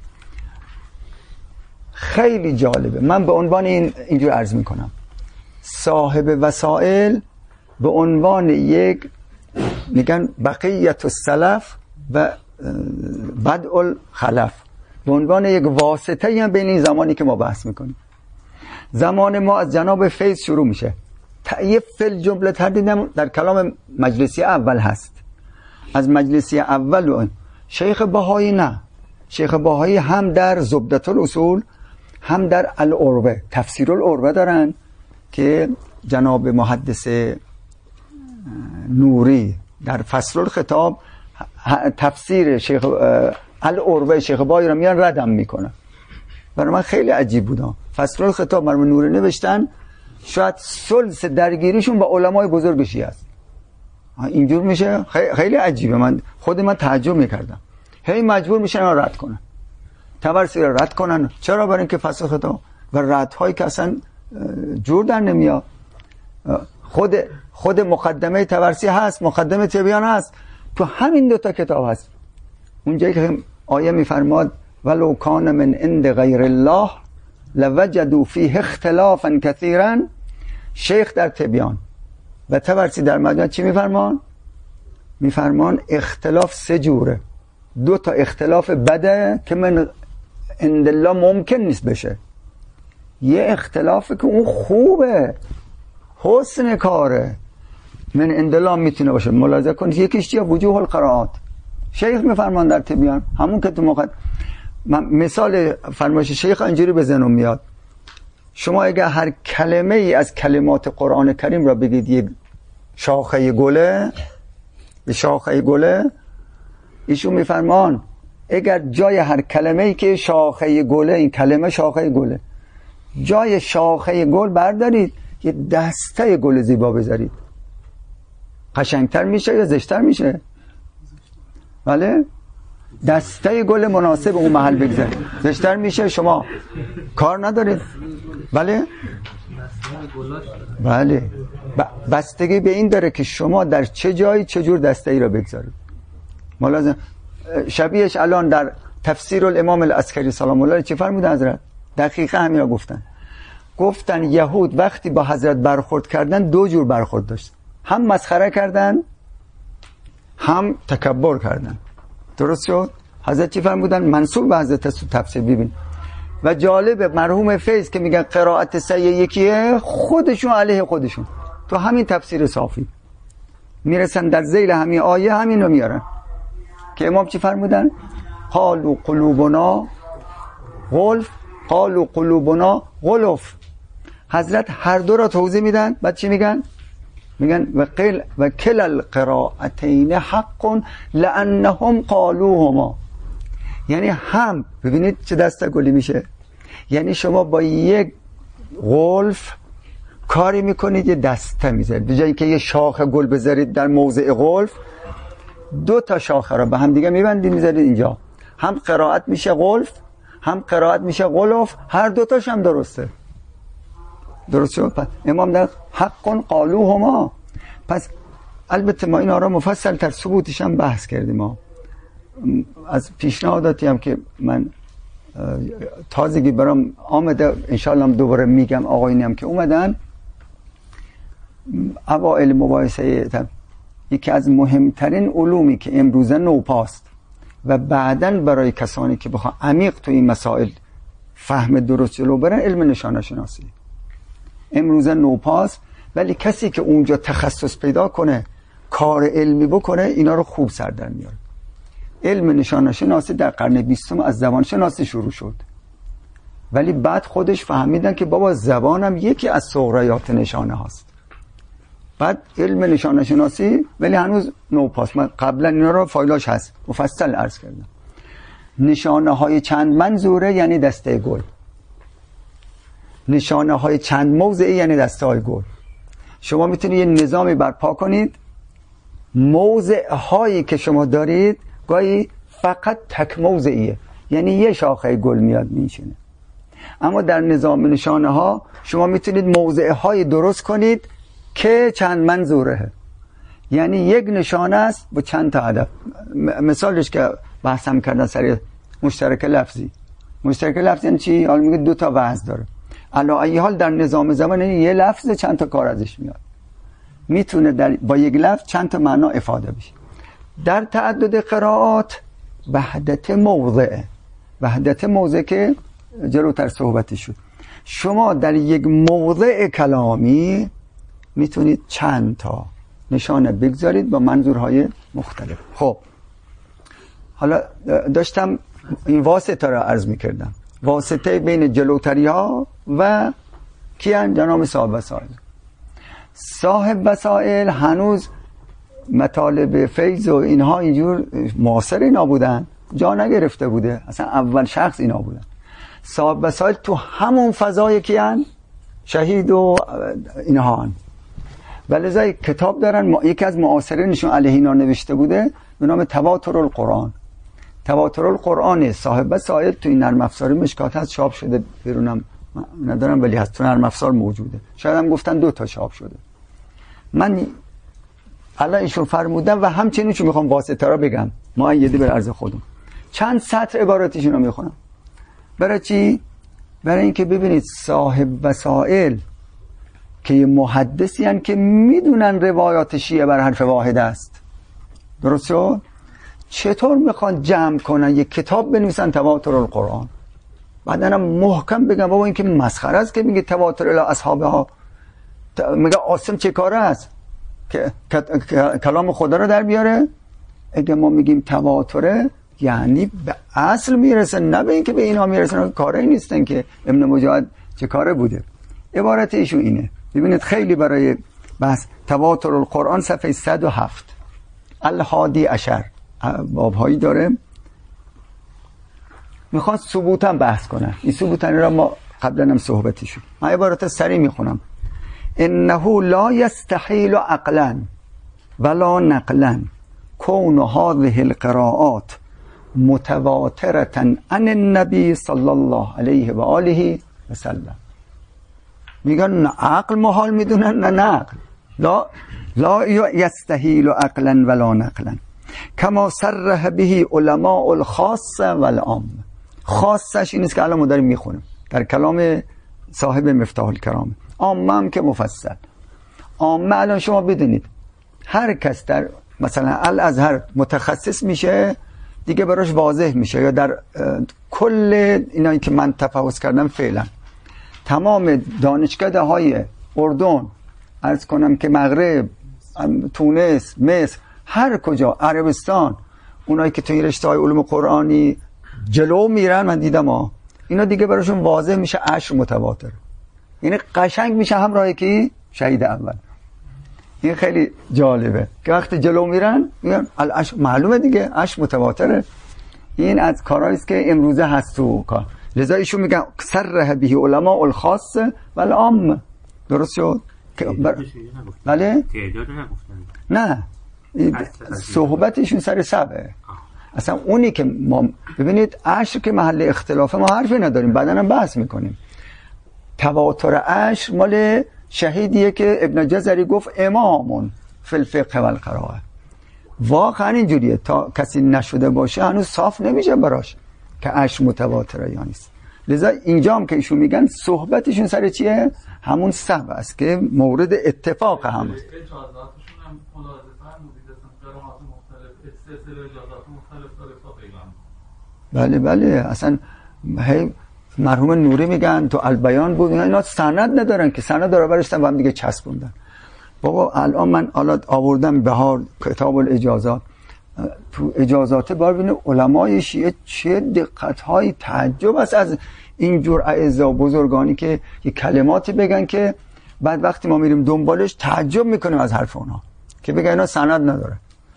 خیلی جالبه. من به عنوان اینجور عرض میکنم، صاحب وسائل به عنوان یک میگن بقیت السلف و بدء الخلف، به عنوان یک واسطه هم بین این زمانی که ما بحث میکنیم. زمان ما از جناب فیض شروع میشه. تعیف فی الجمله تردیدم در کلام مجلسی اول هست. از مجلسی اول شیخ بهایی نه، شیخ بهایی هم در زبدة الاصول هم در العروة، تفسیر العروة دارن که جناب محدث نوری در فصل الخطاب تفسیر شیخ العروة شیخ بهایی رو میان ردم میکنن. برای من خیلی عجیب بودم. فصل الخطاب مرحوم نوری نوشتن شاید ثلث درگیریشون با علمای بزرگ شیعه است. اینجور میشه، خیلی عجیبه. خود من تعجب میکردم. هی مجبور میشن رد کنن، تبرسی رو رد کنن. چرا؟ برای اینکه فصل خطاب و ردهایی که اصلا جور در نمیاد. خود مقدمه تبرسی هست، مقدمه تبیان هست، تو همین دوتا کتاب هست. اونجایی که آیه میفرماد ولو کان من عند غیر الله لوجدوا فیه اختلافا کثیرا، شیخ در تبیان و تبرسی در مجموع چی میفرمان؟ میفرمان اختلاف سه جوره. دو تا اختلاف بده که من عند الله ممکن نیست بشه، یه اختلاف که اون خوبه، حسن کاره، من عند الله میتونه باشه. ملاحظه کنید یکیش چیه؟ وجوه القرائات. شیخ میفرمان در تبیان، همون که تو مثال فرمایش شیخ اینجوری به ذهنم میاد. شما اگر هر کلمه ای از کلمات قرآن کریم را بگید یک شاخه گله، یه شاخه گله، ایشون میفرمان اگر جای هر کلمه ای که شاخه گله، این کلمه شاخه گله، جای شاخه گل بردارید یه دسته گل زیبا بذارید، قشنگتر میشه یا زشتر میشه؟ بله، دسته گل مناسب اون محل بگذارید. زشتر میشه، شما کار ندارید. بله بله، بستگی به این داره که شما در چه جایی چجور دسته ای را بگذارید. ملازم شبیهش الان در تفسیر الامام العسکری سلام الله چه فرمود حضرت؟ دقیقا همین را گفتن یهود وقتی با حضرت برخورد کردن دو جور برخورد داشت، هم مسخره کردن هم تکبر کردن. درست شد؟ حضرت چی فرمودن؟ منصوب به حضرت تفسیر ببین. و جالب مرحوم فیض که میگن قرائت سعی یکیه، خودشون علیه خودشون تو همین تفسیر صافی میرسن در ذیل همین آیه همین رو میارن که امام چی فرمودن؟ قالوا قلوبنا غلف قالوا قلوبنا غلف. حضرت هر دو را توضیح میدن. بعد چی میگن؟ میگن و کل القراءتین حق لانهم قالوهما. یعنی هم، ببینید چه دسته گلی میشه، یعنی شما با یک غلف کاری میکنید یه دسته میذارید، به جای اینکه یه شاخه گل بذارید در موضع غلف، دو تا شاخه را به هم دیگه میبندید میذارید اینجا، هم قرائت میشه غلف هم قرائت میشه غلف، هر دوتاش هم درسته. درست شد؟ پس امام در حق قالوهما. پس البته ما این آرا مفصل تر ثبوتش هم بحث کردیم. ما از پیشنهاداتی هم که من تازگی برام آمده، انشاءالله هم دوباره میگم، آقایونی هم که اومدن اوائل مباحثه، یکی از مهمترین علومی که امروزه نوپاست و بعداً برای کسانی که بخوان عمیق تو این مسائل فهم درست جلو برن، علم نشانه شناسی امروزه نوپاست، ولی کسی که اونجا تخصص پیدا کنه، کار علمی بکنه، اینا رو خوب سر در میاره. علم نشانه شناسی در قرن 20 از زبان شناسی شروع شد، ولی بعد خودش فهمیدن که بابا زبانم یکی از صغریات نشانه هاست. بعد علم نشانه شناسی، ولی هنوز نوپاست. من قبلا اینا رو فایلاش هست مفصل عرض کردم. نشانه های چند منظوره یعنی دسته گل، نشانه های چند موضعی یعنی دسته های گل. شما میتونید یه نظامی برپا کنید، موضع هایی که شما دارید گاهی فقط تک موضعیه، یعنی یه شاخه گل میاد میشینه. اما در نظام نشانه ها شما میتونید موضع های درست کنید که چند منظوره، یعنی یک نشانه است با چند تا هدف. مثالش که بحثم کردن سری مشترک لفظی. مشترک لفظی یعنی چی؟ حالا میگه دو تا وزن داره. علی ای حال در نظام زبان یه لفظ چند تا کار ازش میاد، میتونه با یک لفظ چند تا معنا افاده بشه. در تعدد قرائات وحدت موضع. وحدت موضع که جلوتر صحبتی شد. شما در یک موضع کلامی میتونید چند تا نشانه بگذارید با منظورهای مختلف. خب حالا داشتم این واسطه را عرض میکردم، واسطه بین جلوتری ها و کیان؟ جناب صاحب وسائل. صاحب وسائل هنوز مطالب فیض و اینها اینجور معاصر اینا بودن، جا نگرفته بوده، اصلا اول شخص اینا بودن. صاحب وسائل تو همون فضای کیان؟ شهید و اینها هن. ولذا کتاب دارن، یکی از معاصرینشون علیه اینا نوشته بوده به نام تواتر القرآن. تواتر القرآن صاحب وسائل تو این نرم افزار مشکات هست، چاپ شده، بیرونم ندارم ولی هست، تو نرم افزار موجوده. شاید هم گفتن 2 تا چاپ شده. من الان ایشون فرمودن و همچنین چون میخوام واسطه را بگم مؤیده بر عرض خودم. چند سطر عباراتشون رو میخونم. برای چی؟ برای اینکه ببینید صاحب وسائل که یه محدثی هن که میدونن روایات شیعه بر حرف واحد است. درست شد؟ چطور میخوان جمع کنن یک کتاب بنویسن تواتر القرآن، بعدن هم محکم بگم بابا این که مسخره است که میگه تواتر الی اصحابه ها. میگه عاصم چه کاره است که کلام خدا رو در بیاره؟ اگه ما میگیم تواتره یعنی به اصل میرسه، نه به این که به اینا میرسن. کاری نیستن که ابن مجاهد چه کاره بوده. عبارت ایشون اینه، ببینید خیلی برای بحث تواتر القرآن صفحه 107 الحادی عشر بابهایی داره، میخواد ثبوت هم بحث کنن. این ثبوت را ما قبلا هم صحبتی شد. من عبارت سریع میخونم. انه لا یستحیل عقلا ولا نقلا کون هذه القراءات متواترة عن النبی صلی الله علیه و آله و سلم. میگن عقل محال میدونن، نه نقل. لا یستحیل عقلا ولا نقلا کما صرح به علماء الخاص والعام. خاصش این است که الان ما داریم میخونیم در کلام صاحب مفتاح الکرام. عامه هم که مفصل. عامه الان شما بدونید هر کس در مثلا الازهر متخصص میشه دیگه براش واضح میشه، یا در کل اینایی که من تفحص کردم فعلا تمام دانشکده های اردن، عرض کنم که مغرب، تونس، مصر، هر کجا، عربستان، اونایی که توی رشته های علوم قرآنی جلو میرن، من دیدم اینا دیگه براشون واضح میشه عشر متواتر. یعنی قشنگ میشه همراهی که شهید اول. این خیلی جالبه که وقتی جلو میرن میگن العشر، معلومه دیگه عشر متواتره. این از کارهایی است که امروزه هست تو کار. لذا ایشون میگن صرح به علماء الخاص والعام. درست شد؟ بله؟ نه صحبتشون سر سبعه. اصلا اونی که ما ببینید عشر که محل اختلاف، ما حرفی نداریم، بعدن هم بحث میکنیم. تواتر عشر مال شهیدیه که ابن جزری گفت امامون فی الفقه والقراءه. واقعا اینجوریه، تا کسی نشده باشه هنوز صاف نمیشه براش که عشر متواتره یا نیست. لذا اینجا هم که ایشون میگن صحبتشون سر چیه؟ همون سبع است که مورد اتفاق هم است. بله بله، اصلا مرحوم نوری میگن تو البیان بود اینا سند ندارن که سند داره برشتن و هم دیگه چسبوندن. بابا الان من آوردم بهار کتاب الاجازات، تو اجازات بار ببینید علمای شیعه چه دقت‌های تعجب است از اینجور اعضا بزرگانی که یه کلماتی بگن که بعد وقتی ما میریم دنبالش تعجب میکنیم از حرف اونها که بگن اینا سند نداره.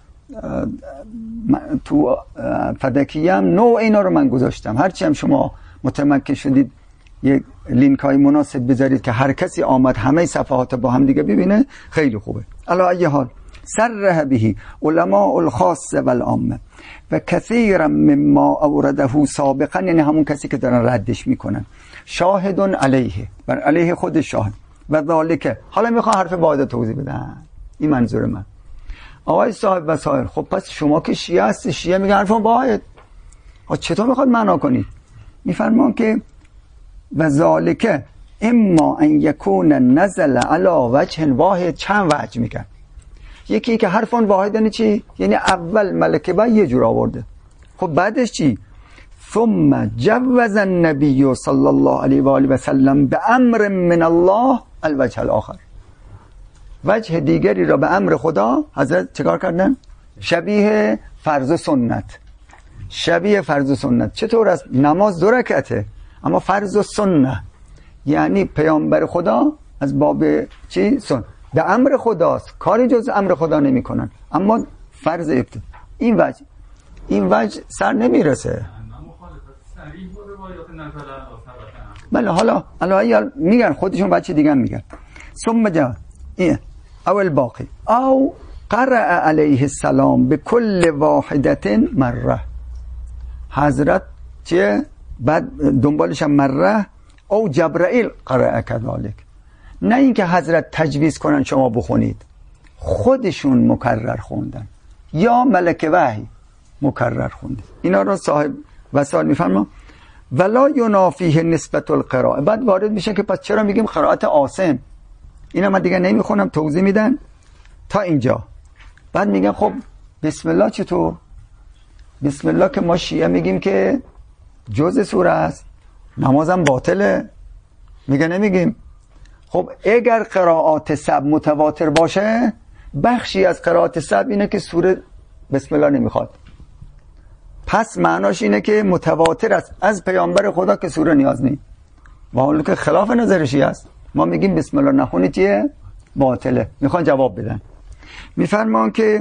تو فدکیه هم نوع اینا رو من گذاشتم، هرچی هم شما متمکن شدید یک لینک های مناسب بذارید که هر کسی آمد همه صفحات با هم دیگه ببینه، خیلی خوبه. علی ای حال صرح به علماء الخاص والعامه و کثیرا مما اورده سابقا، یعنی همون کسی که دارن ردش میکنن، شاهد علیه، بر علیه خود شاهد و ذالک. حالا میخوام حرف واحد توضیح بدم، این منظور من. آقای صاحب وسائل، خب پس شما که شیعه هستی، شیعه میگن حرف واحد، چطور میخواد معنا کنید؟ میفرمان که و ذالک اما ان یکون نزل علی وجه واحد. چند وجه میگن؟ یکی که حرف واحد یعنی چی؟ یعنی اول ملکه با یه جور آورده. خب بعدش چی؟ ثم جوز النبی صلی الله علیه و آله و سلم به امر من الله الوجه الاخر، وجه دیگری را به امر خدا حضرت چکار کردن؟ شبیه فرض و سنت. شبیه فرض و سنت چطور است؟ نماز 2 رکعته اما فرض و سنت، یعنی پیامبر خدا از باب چی؟ سنت، به امر خداست، کاری جز امر خدا نمی کنن، اما فرض ابتدا. این وجه سر نمیرسه. بله حالا میگن خودشون بچه دیگه میگن ثم جاء او الباقی او قرأ علیه السلام به کل واحدة مره، حضرت چه بعد دنبالش هم مره او جبرائیل قرأ کذالک، نه اینکه حضرت تجویز کنن شما بخونید، خودشون مکرر خوندن یا ملک وحی مکرر خونده. اینا را صاحب وسائل میفرما ولا ینافیه نسبت القراءه. بعد وارد میشن که پس چرا میگیم قرائت عاصم؟ اینا من دیگه نمیخونم، توضیح میدن تا اینجا. بعد میگن خب بسم الله چطور؟ بسم الله که ما شیعه میگیم که جزء سوره است، نمازم باطله، میگه نمیگیم. خب اگر قرائات سب متواتر باشه، بخشی از قرائات سب اینه که سوره بسم الله نمیخواد، پس معناش اینه که متواتر است از پیامبر خدا که سوره نیاز نیست، و حالا که خلاف نظر شیعه است ما میگیم بسم الله نخونی چیه؟ باطله. میخوان جواب بدن، میفرمان که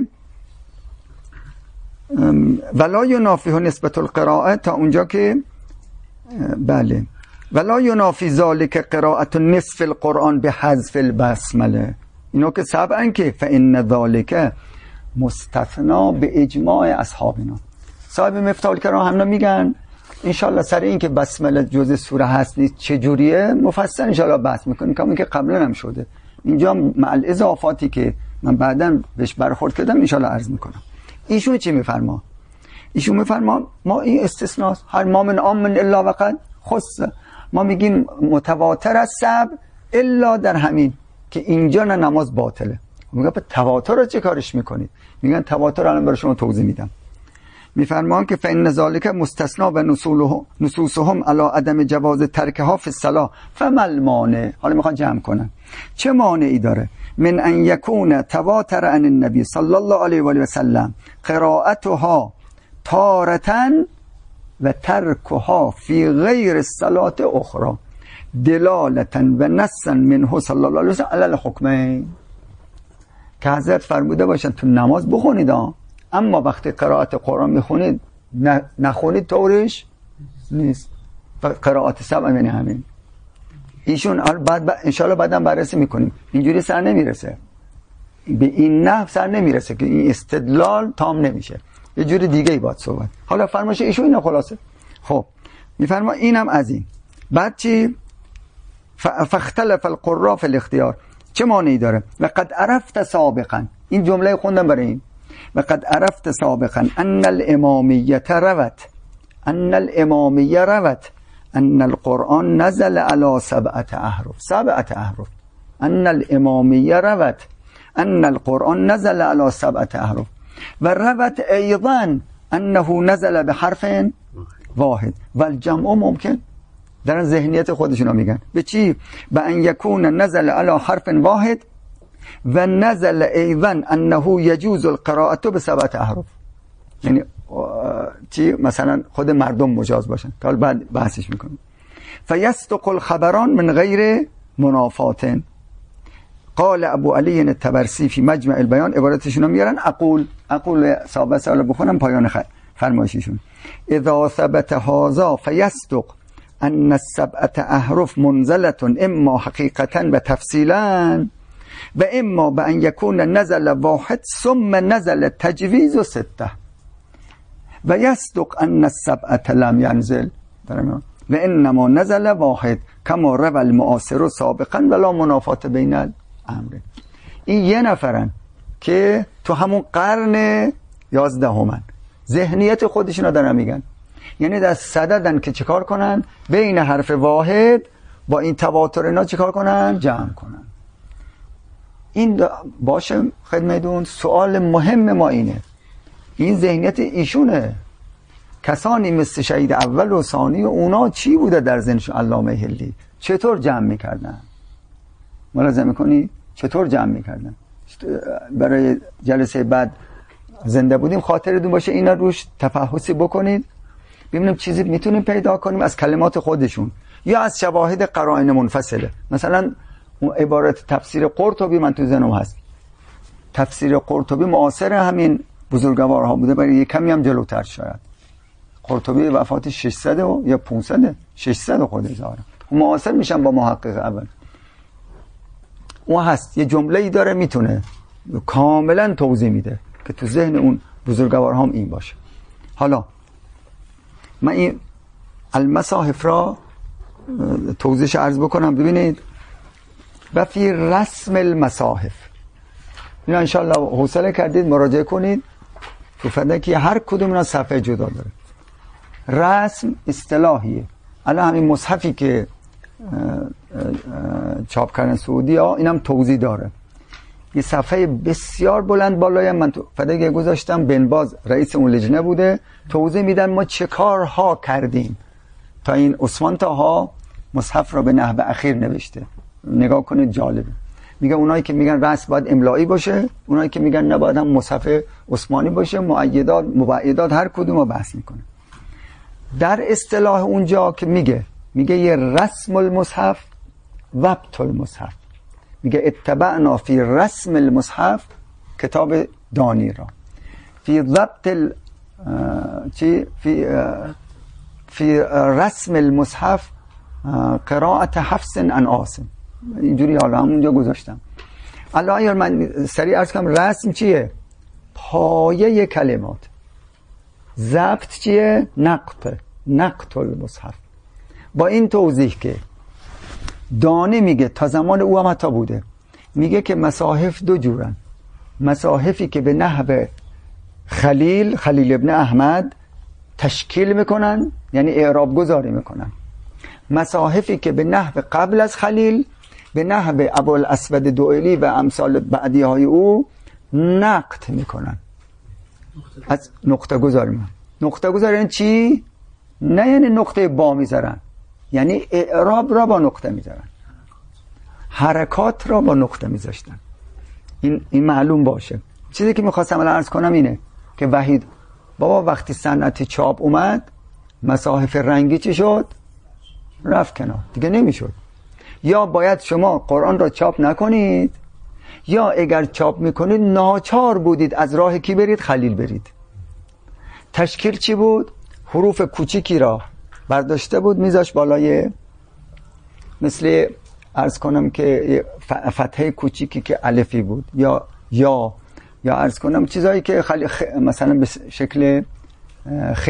ولا ینافیه نسبت القراءه تا اونجا که بله ولا ینافی ذالک قراءت نصف القرآن به حذف البسمله، اینو که سبعن که فإن ذالک مستثنا به اجماع اصحابنا. صاحب مفتاح الکرام همنا میگن انشالله سر این که بسمله جزء سوره هست نیست چجوریه مفصل انشالله بحث میکنیم، کما که قبلا هم شده. اینجا مع اضافاتی که من بعداً بهش برخورد کردم انشالله عرض میکنم. ایشون چی میفرما؟ ایشون میفرما ما این استثناست، هر ما من آمن الا وقد خص، ما میگیم متواتر از سب الا در همین که اینجا نه نماز باطله. میگه تواتر رو چه کارش میکنید؟ میگن تواتر الان برای شما توضیح میدم. میفرمان که فإن ذلک مستثنا و نصوصهم علی عدم جواز ترکها فی الصلاة فما المانع. حالا میخوان جمع کنن چه مانعی داره من ان یکون تواتر عن النبی صلی الله علیه و آله و سلم قراءتها تارة و ترکها فی غیر الصلاة اخرى دلالة و نصا منه صلی الله علیه و سلم علی الحکمین، که حضرت فرموده باشن تو نماز بخونید اما وقتی قرائت قرآن میخونید نخونید طورش نیست. قرائت سبع یعنی همین. ایشون بعد انشالله بعدا بررسی میکنیم، اینجوری سر نمیرسه، به این نحو سر نمیرسه که این استدلال تام نمیشه، یه جوری دیگه ای باید صحبت. حالا فرمایش ایشون اینه خلاصه. خب میفرما اینم از این. بعد چی؟ فاختلف القراء فی الاختیار، چه معنی داره؟ وقد عرفت سابقا، این جمله خوندم برای این، وقد عرفت سابقا ان الامامیه روت ان القرآن نزل على 7 احرف ان الامامیه روت ان القرآن نزل على 7 احرف و روت ایضا انه نزل به حرف واحد و الجمع ممکن. در ذهنیت خودشون میگن به چی؟ به ان یکون نزل على حرف واحد و نزل ایضا انه یجوز القراءة به 7 احرف، یعنی چی؟ مثلا خود مردم مجاز باشن که بعد بحثش میکنیم. فیصدق الخبران من غیر منافات. قال ابو علی الطبرسی فی مجمع البیان، عبارتشون رو میارن اقول صحابه سال بخونم پایان فرمایششون اذا ثبت هذا فیصدق ان 7 احرف منزله اما حقیقتا و تفصیلا و اما به ان یکون نزل واحد ثم نزل تجویز 6 و یصدق ان 7 لم ینزل و انما نزل واحد کما روى المعاصر سابقا ولا منافات بین الامر. این یه نفرن که تو همون قرن 11 ذهنیت خودشون رو دارن میگن، یعنی در صددن که چیکار کنن بین حرف واحد با این تواتر اینا چیکار کنن جمع کنن. این باشه خدمتتون. سوال مهم ما اینه، این ذهنیت ایشونه، کسانی مثل شهید اول و ثانی و اونا چی بوده در ذهنشون؟ علامه هلی چطور جمع میکردن؟ ملاحظه میکنی؟ چطور جمع میکردن؟ برای جلسه بعد زنده بودیم خاطرتون باشه اینا روش تفحصی بکنید ببینیم چیزی میتونیم پیدا کنیم از کلمات خودشون یا از شواهد قرائن منفصله. مثلا عبارت تفسیر قرطبی من تو ذهنم هست. تفسیر قرطبی معاصر همین بزرگوارها بوده، برای یک کمی هم جلوتر شاید. قرطبی وفات 600 یا 500 600 خود هزار معاصر میشن با محقق اول. اون هست یه جمله‌ای داره میتونه کاملا توضیح میده که تو ذهن اون بزرگوارها هم این باشه. حالا من این المصاحف را توضیحش عرض بکنم. ببینید و فی رسم المصاحف اینا انشاءالله حوصله کردید مراجعه کنید تو فدکی هر کدوم اینا صفحه جدا داره. رسم اصطلاحیه. الان همین مصحفی که چاپ کردن سعودی ها اینم توضیح داره. یه صفحه بسیار بلند بالای من تو فدکی گذاشتم. بن باز رئیس اون لجنه بوده، توضیح میدن ما چه کارها کردیم تا این عثمان طاها مصحف را به نحو اخیر نوشته. نگاه کنید جالبه. میگه اونایی که میگن رسم باید املایی باشه، اونایی که میگن نباید هم مصحف عثمانی باشه، مؤیدات مبعدات هر کدوم رو بحث میکنه. در اصطلاح اونجا که میگه یه رسم المصحف ضبط المصحف. میگه اتبعنا فی رسم المصحف کتاب دانی را فی ضبط فی رسم المصحف قراءت حفص عن عاصم. اینجوری حالا همونجا گذاشتم. الان من سریع عرض کنم رسم چیه؟ پایه کلمات. ضبط چیه؟ نقط المصحف. با این توضیح که دانی میگه تا زمان او هم حتی بوده، میگه که مصاحف دو جورن. مصاحفی که به نحو خلیل ابن احمد تشکیل میکنن، یعنی اعراب گذاری میکنن. مصاحفی که به نحو قبل از خلیل به نحو ابوالاسود دوئلی و امثال بعدی های او نقد میکنن. از نقطه گذاری میکنن. نقطه گذاری یعنی چی؟ نه یعنی نقطه با میذارن، یعنی اعراب را با نقطه میذارن، حرکات را با نقطه میذاشتن. این معلوم باشه. چیزی که میخواستم الان عرض کنم اینه که وحید بابا وقتی صنعت چاپ اومد مصاحف رنگی چی شد؟ رفت کنار، دیگه نمیشد. یا باید شما قرآن را چاپ نکنید، یا اگر چاپ میکنید ناچار بودید از راه کی برید؟ خلیل برید. تشکیل چی بود؟ حروف کوچیکی را برداشته بود میذاش بالای، مثل عرض کنم که فتحه کوچیکی که الفی بود، یا عرض کنم چیزایی که مثلا به شکل خ،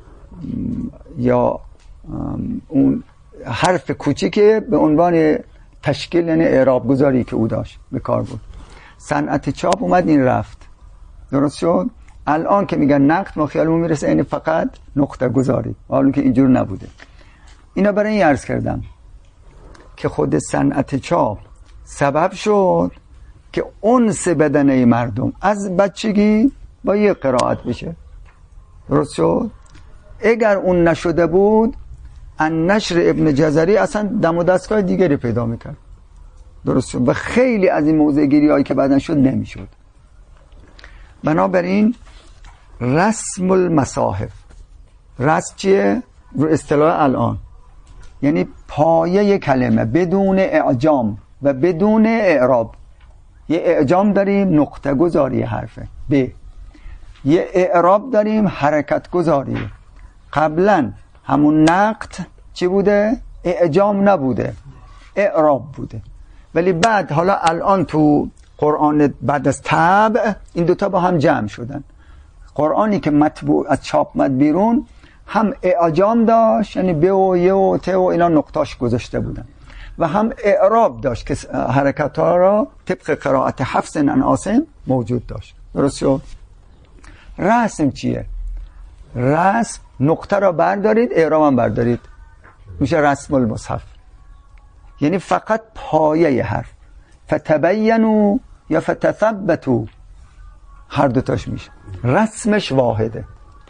یا اون حرف کوچیکی به عنوان تشکیل، یعنی اعراب گذاری که او داشت به کار بود. صنعت چاپ اومد این رفت. درست شد؟ الان که میگن نقد ما خیالمون میرسه یعنی فقط نقطه گذاری، حالا که اینجور نبوده. اینا برای این عرض کردم که خود صنعت چاپ سبب شد که انس بدنه مردم از بچگی با یه قرائت بشه. درست شد؟ اگر اون نشده بود النشر ابن جزری اصلا دم و دستگاه دیگری پیدا میکرد. درست شد؟ و خیلی از این موضع گیری هایی که بعدن شد نمیشد. بنابراین رسم المصاحف، رسم چیه؟ رو اصطلاح الان یعنی پایه کلمه بدون اعجام و بدون اعراب. یه اعجام داریم نقطه گذاری حرفه ب، یه اعراب داریم حرکت گذاری. قبلا همون نقد چی بوده؟ اعجام نبوده، اعراب بوده. ولی بعد حالا الان تو قرآن بعد از طبع این دوتا با هم جمع شدن. قرآنی که مطبوع از چاپ مد بیرون هم اعجام داشت، یعنی ب و ی و ت و اینا نقطاش گذاشته بودن، و هم اعراب داشت که حرکت ها را طبق قرائت حفص عن عاصم موجود داشت. درست شد؟ رسم چیه؟ رسم نقطه را بردارید، اعراب هم بردارید، میشه رسم المصحف. یعنی فقط پایه حرف. فتبینوا یا فتثبتوا، هر دوتاش میشه. رسمش واحده.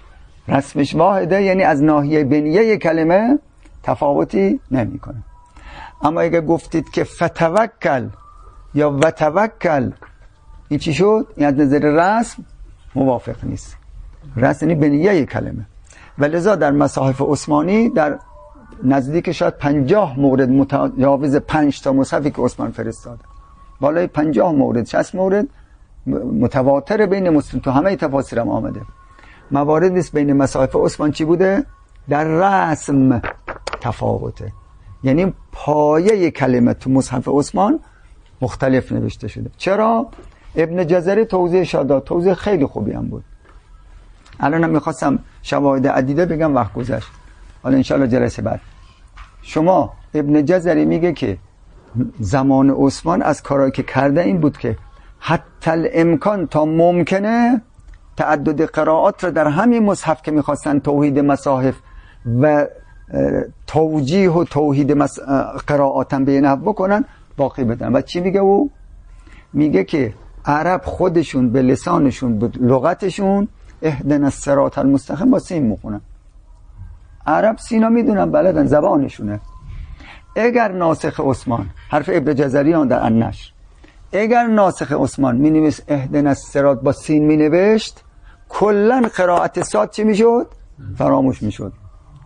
رسمش واحده، یعنی از ناحیه بنیه کلمه تفاوتی نمیکنه. اما اگه گفتید که فتوکل یا وتوکل، این چی شد؟ این از نظر رسم موافق نیست. رسم یعنی بنیه کلمه. ولذا در مصاحف عثمانی در نزدیک شاید 50 مورد متجاوز 5 تا مصحفی که عثمان فرستاده، بالای 50 مورد 60 مورد متواتر بین مسلم، تو همه تفاسیر هم آمده. موارد نیست بین مصاحف عثمان چی بوده؟ در رسم تفاوته، یعنی پایه کلمه تو مصحف عثمان مختلف نوشته شده. چرا؟ ابن جزری توضیح داد، توضیح خیلی خوبی هم بود. الانم میخواستم شواهد عدیده بگم، وقت گذشت. حالا انشاءالله جلسه بعد. شما ابن جزری میگه که زمان عثمان از کارهایی که کرده این بود که حتی الامکان تا ممکنه تعدد قرائات رو در همین مصحف که میخواستن توحید مصاحف و توجیه و توحید قرائاتم به نحو بکنن باقی بدن. و چی میگه او؟ میگه که عرب خودشون به لسانشون به لغتشون اهدنا الصراط المستقیم با سین میخونن. عرب سینا میدونن، بلدن، زبانشونه. اگر ناسخ عثمان، حرف ابن جزریان در النشر، اگر ناسخ عثمان می نویس اهدنا الصراط با سین می نوشت، کلن قرائت صاد چی می شد؟ فراموش می شد.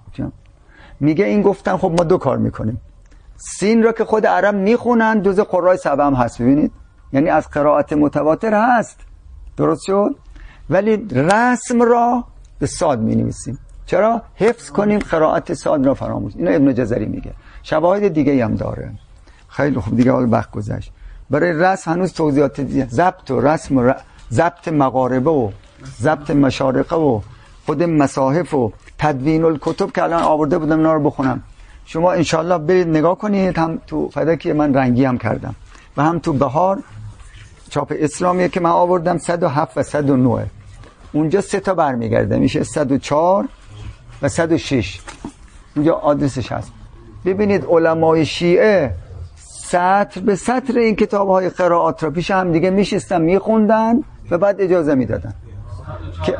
میگه این گفتن خب ما دو کار میکنیم. سین را که خود عرب میخونن جز قرای سبع هم هست، ببینید، یعنی از قرائت متواتر هست، درست شد، ولی رسم را به صاد می نویسیم. چرا؟ حفظ کنیم قرائت صاد را فراموش. اینو ابن جزری میگه. شواهد دیگه هم داره. خیلی خوب، دیگه حال وقت گذشت. برای رسم هنوز توضیحات دیگه، ضبط و رسم و ضبط مغاربه و ضبط مشارقه و خود مصاحف و تدوین الکتب که الان آورده بودم اینا رو بخونم. شما انشالله برید نگاه کنید. هم تو فدکی من رنگی هم کردم و هم تو بهار چاپ اسلامیه که من آوردم 107 و 109. اونجا 3 تا برمیگرده، میشه 104 و 106. اونجا آدرسش هست. ببینید علمای شیعه سطر به سطر این کتاب‌های قرائات را پیش هم دیگه میشستن میخوندن و بعد اجازه میدادن که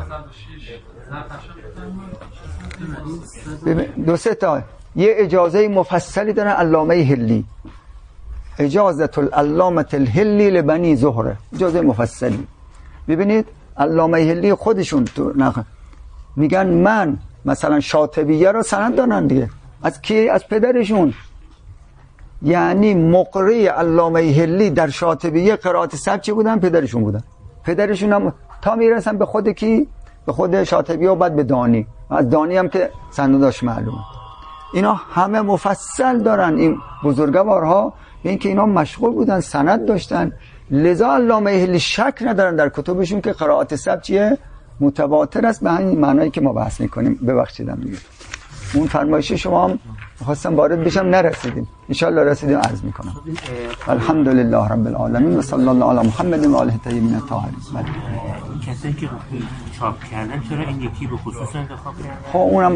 2-3 تا یه اجازه مفصلی دارن. علامه هلی، اجازه العلامه الهلی لبنی زهره، اجازه مفصلی. ببینید علامه هلی خودشون تو میگن من مثلا شاطبیه رو سند دارن دیگه. از کی؟ از پدرشون. یعنی مقری علامه هلی در شاطبیه قرائت سبچی بودن، پدرشون بودن. پدرشون هم تا میرسن به خود کی؟ به خود شاطبیه و بعد به دانی. از دانی هم که سنداش معلومه. اینا همه مفصل دارن این بزرگوارها، این که اینا مشغول بودن، سند داشتن. لذا علامه هلی شک ندارن در کتبشون که قرائت سبچیه متواتر است به همین معنایی که ما بحث میکنیم. ببخشیدم دیگه اون فرمایش شما هم خواستم وارد بشم نرسیدیم، ان شاء الله رسیدیم. عرض میکنم الحمدلله رب العالمین و صلی الله علی محمد و آله الطیبین الطاهرین. کسایی که چاپ کردن چرا این یکی به خصوص انتخاب کردن؟ خب اونم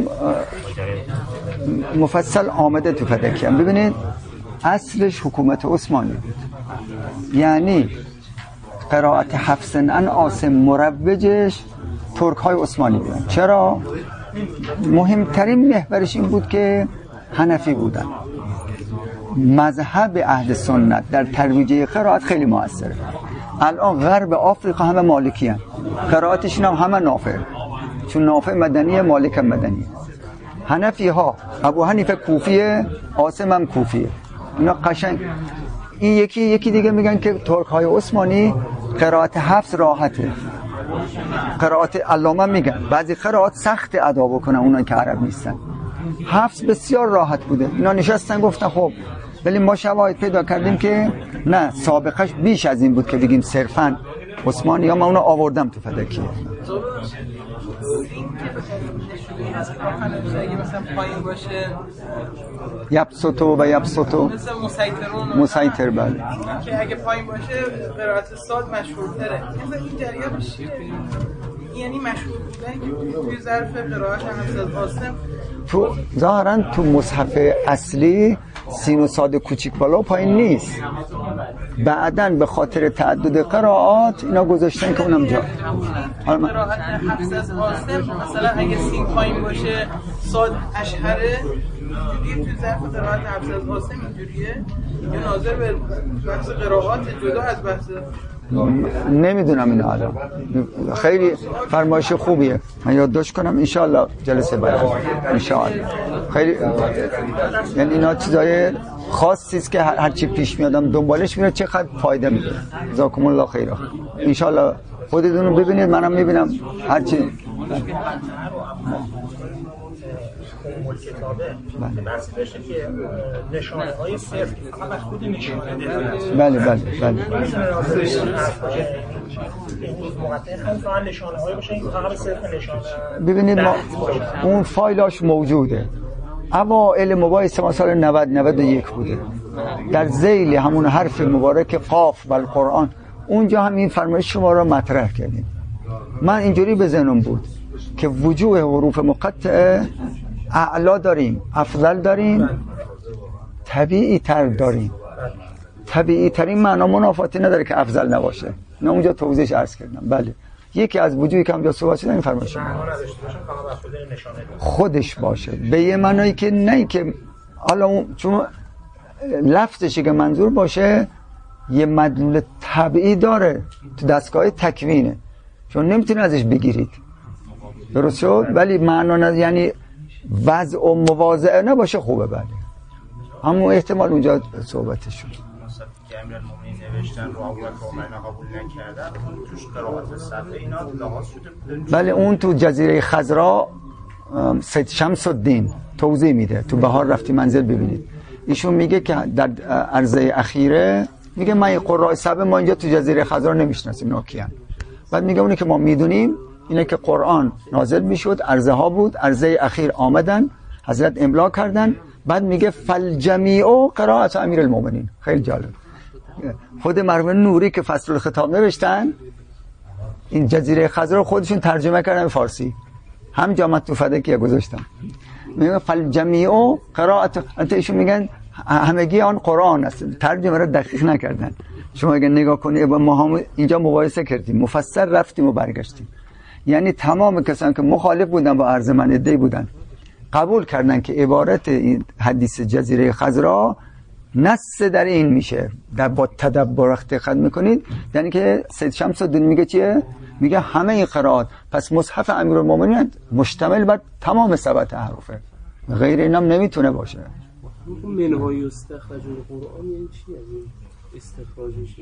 مفصل آمده تو فدکی هم. ببینید اصلش حکومت عثمانی بود، یعنی قرائت حفص عن عاصم مروجش ترک های عثمانی بودن. چرا؟ مهمترین محورش این بود که حنفی بودن. مذهب اهل سنت در ترویج قرائت خیلی موثره. الان غرب آفریقا همه مالکی هستند، قرائتشون هم همه نافع، چون نافع مدنیه، مالک هم مدنیه. حنفی ها ابو حنیفه کوفیه، عاصم هم کوفیه. اینا قشنگ. این یکی دیگه میگن که ترک های عثمانی قرائت حفص راحته. قرائت علامه میگن بعضی قرائت سخت ادا بکنن اونا که عرب نیستن. حفص بسیار راحت بوده. اینا نشستن گفتن خب، ولی ما شواهد پیدا کردیم که نه، سابقش بیش از این بود که بگیم صرفاً عثمانی. یا من اونو آوردم تو فدکی. یبسطو و یبسطو مثل مسیطر. بله که اگه پایین باشه قرائت صاد مشهورتره. این جریانش یعنی مشهور بودن که توی ظرف قرائت حفص عاصم تو ظاهرا تو مصحف اصلی سین و صاد کوچیک بالا و پایین نیست. بعدن به خاطر تعدد قرائات اینا گذاشتن که اونم جا. قرائت حفظ از عاصم مثلا اگه سین پایین باشه صاد اشهره اینجوریه تو ظرف قرائت حفظ از عاصم اینجوریه یا ناظر به بحث قرائات جدا از بحث نمیدونم اینا الان. خیلی فرمایش خوبیه، من یادداشت کنم انشالله جلسه بعد انشالله. خیلی یعنی اینا چیزای خاصی است که هر چی پیش میادم دنبالش میره چقدر فایده میده. جزاکم الله خیرا. انشالله خودتون رو ببینید، منم میبینم هر چی کتابه بحث داشته که نشانه های صرف فقط خود نشانه داره. بله نشانه های باشه این فقط صرف نشانه. ببینید ما اون فایلاش موجوده. اوائل مباحث ما سال 90-91 بوده، در ذیل همون حرف مبارک قاف بالقرآن اونجا هم این فرمایش شما را مطرح کردیم. من اینجوری به ذهنم بود که وجوه حروف مقطعه اعلا داریم، افضل داریم، طبیعی تر داریم. طبیعی ترین معنا منافاتی نداره که افضل نباشه. نه اونجا توضیحش عرض کردم. بله یکی از وجوهی که همجا صحبت شده این فرمایش خودش باشه به یه معنایی که نه که حالا چون لفظشی که منظور باشه یه مدلول طبیعی داره تو دستگاه تکوینه، چون نمیتونی ازش بگیرید. درست شد؟ ولی معنا یعنی وضع و مواضعه نباشه خوبه. بله همون احتمال اونجا صحبتش شد. که امیرالمومنین نوشتن رو اول کاملا قبول نکردن توش قرائت صفحه اینا لحاظ شده. بله اون تو جزیره خضرا سید شمس الدین توضیح میده، تو بهار رفتی منزل ببینید. ایشون میگه که در عرضه اخیره میگه من قراء سبع ما اینجا تو جزیره خضرا نمیشناسیم ناکیان. بعد میگه اونی که ما میدونیم اینه که قرآن نازل میشد، عرضه ها بود، عرضه اخیر آمدن حضرت املا کردن. بعد میگه فالجمیع قرائت امیرالمومنین. خیلی جالب. خود مرحوم نوری که فصل الخطاب نوشتن این جزیره خضرا خودشون ترجمه کردن به فارسی، هم جامعه تو فدکیه گذاشتم. میگه فالجمیع قرائت، ایشون میگن همگی آن قرآن است، ترجمه رو دقیق نکردن. شما اگه نگاه کنید ما هم اینجا مباحثه کردیم، مفصل رفتیم و برگشتیم. یعنی تمام کسانی که مخالف بودن با عرض من عده‌ای بودن قبول کردن که عبارت این حدیث جزیره خضرا نص در این میشه. در با تدبر اخت میکنید یعنی که سید شمس الدین میگه چیه؟ میگه همه این قرائات پس مصحف امیرالمومنین مشتمل بر تمام 7 حروفه، غیر اینم نمیتونه باشه. منهای استخراج القرآن یعنی چی؟ استخراجش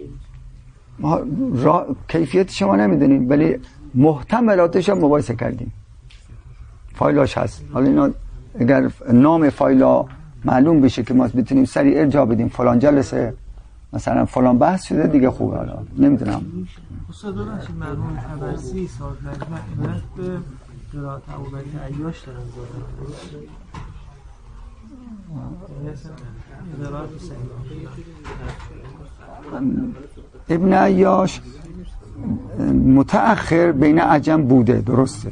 کیفیت شما نمیدونیم ولی محتملاتش هم مباحثه کردیم، فایلاش هست. حالا اینا اگر نام فایلا معلوم بشه که ما بتونیم سریع ارجاع بدیم فلان جلسه مثلا فلان بحث شده دیگه خوبه. حالا نمیدونم استاد ببخشید مرحوم طبرسی صاحب نجم عبارت به قرائت ابوبکر عیاش دارن ابن عیاش متأخر بین عجم بوده، درسته،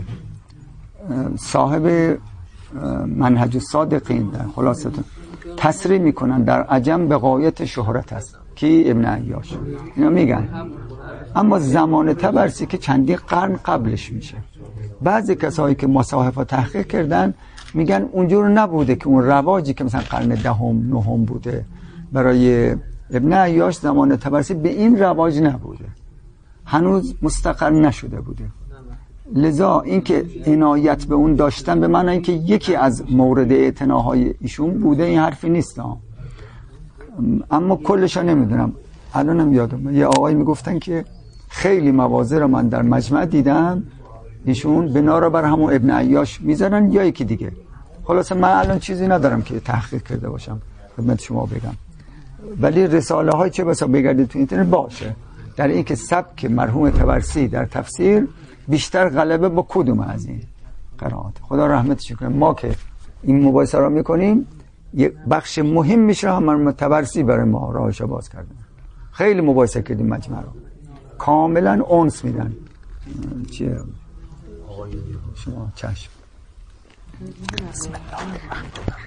صاحب منهج الصادقین در خلاصه تصریح میکنن در عجم به غایت شهرت است کی ابن عیاش اینا میگن. اما زمان طبرسی که چندی قرن قبلش میشه. بعضی کسایی که مصاحفا تحقیق کردن میگن اونجور نبوده که اون رواجی که مثلا قرن 10 9 بوده برای ابن عیاش زمان طبرسی به این رواج نبوده، هنوز مستقر نشده بوده. لذا اینکه عنایت به اون داشتن به معنی اینکه یکی از مورد اعتناهای ایشون بوده این حرفی نیست. اما کلش نمیدونم، الانم یادم یه آقای میگفتن که خیلی مواضع رو من در مجمع دیدم ایشون بنا رو بر همون ابن عیاش میذارن یا یکی دیگه. خلاصه من الان چیزی ندارم که تحقیق کرده باشم خدمت شما بگم، ولی رساله های چه بسا بگردید تو اینترنت باشه در این که سبک مرحوم طبرسی در تفسیر بیشتر غلبه با کدوم از این قرائات. خدا رحمتش کنه. ما که این مباحثه را میکنیم یک بخش مهم میشه هم مرحوم طبرسی برای ما راهش باز کردن. خیلی مباحثه کردیم مجمع رو کاملا اونس میدن. چیه شما چشم. بسم الله الرحمن الرحیم.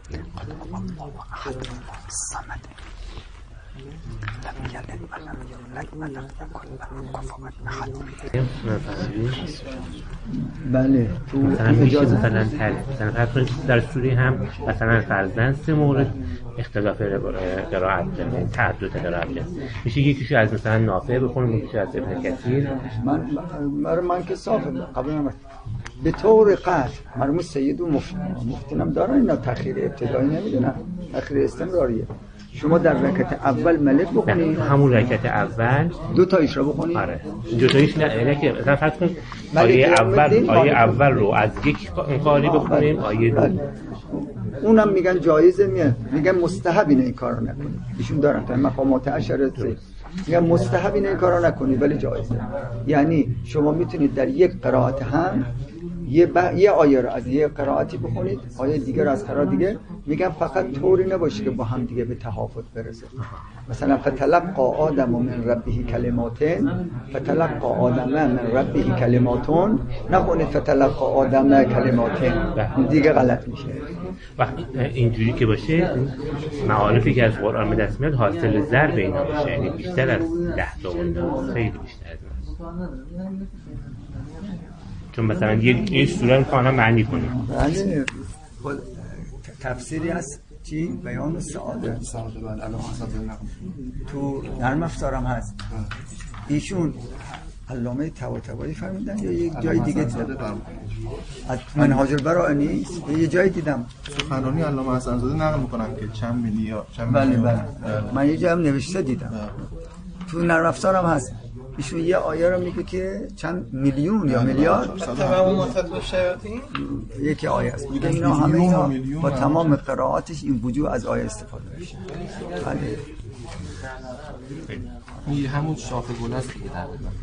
بله تو مثلا میشه مثلا در سوره هم مثلا فرضاً 3 مورد اختلاف قرائت داره، تعدد قرائت داره. میشه یکیشو از مثلا نافع بخونیم، یکیشو از ابن کثیر. من که صافه قبل به طور قطع مرحوم سید و مفتینم دارن اینا تأخیر ابتدایی نمیدونن، تأخیر استمراریه. شما در رکعت اول ملک بخونید، همون رکعت اول 2 تایش رو بخونید. آره 2 تایش نه که مثلا فرض کن آیه اول رو از یک قاری بخونیم، آیه 2 اونم میگن جایزه، میگن مستحب اینه این کارو نکنید. ایشون دارن تا مقامات عشره میگن مستحب اینه این کارو نکنید ولی جایزه. یعنی شما میتونید در یک قرائت هم یه آیه رو از یه قرائتی بخونید، آیه دیگه رو از قرائت دیگه. میگن فقط طوری نباشه که با هم دیگه به تهافت برسه. مثلا فتلقى آدم من ربه کلماتن، فتلقى آدم من ربه کلماتون، نخونید فتلقى آدم کلماتن، دیگه غلط میشه. وقتی اینجوری که باشه معارفی که از قرآن به دست میاد حاصل ضرب اینا باشه، یعنی بیشتر از 10 تا اوندا، خیلی بیشتر از اون. چون مثلا یک سوره رو کاملا معنی کنیم. بله تفسیری هست چی؟ بیان سعاده تو نرم افزارم هست. ایشون علامه طباطبایی فرمودن یا یک جای دیگه دیدم؟ منهاج البراء نیست، یه جای دیدم سخنرانی علامه حسن‌زاده نقل میکنن که چند میلیارد. بله من یه جایی هم نوشته دیدم تو نرم افزارم هست. ایشون یه آیه رو میگه که چند میلیون یا میلیارد تمام فتوا شیاطین یکی آیه است، میگه اینا همه اینا با تمام قرائاتش این وجوه از آیه استفاده میشه. بله این همون شاخه گل است دیگه.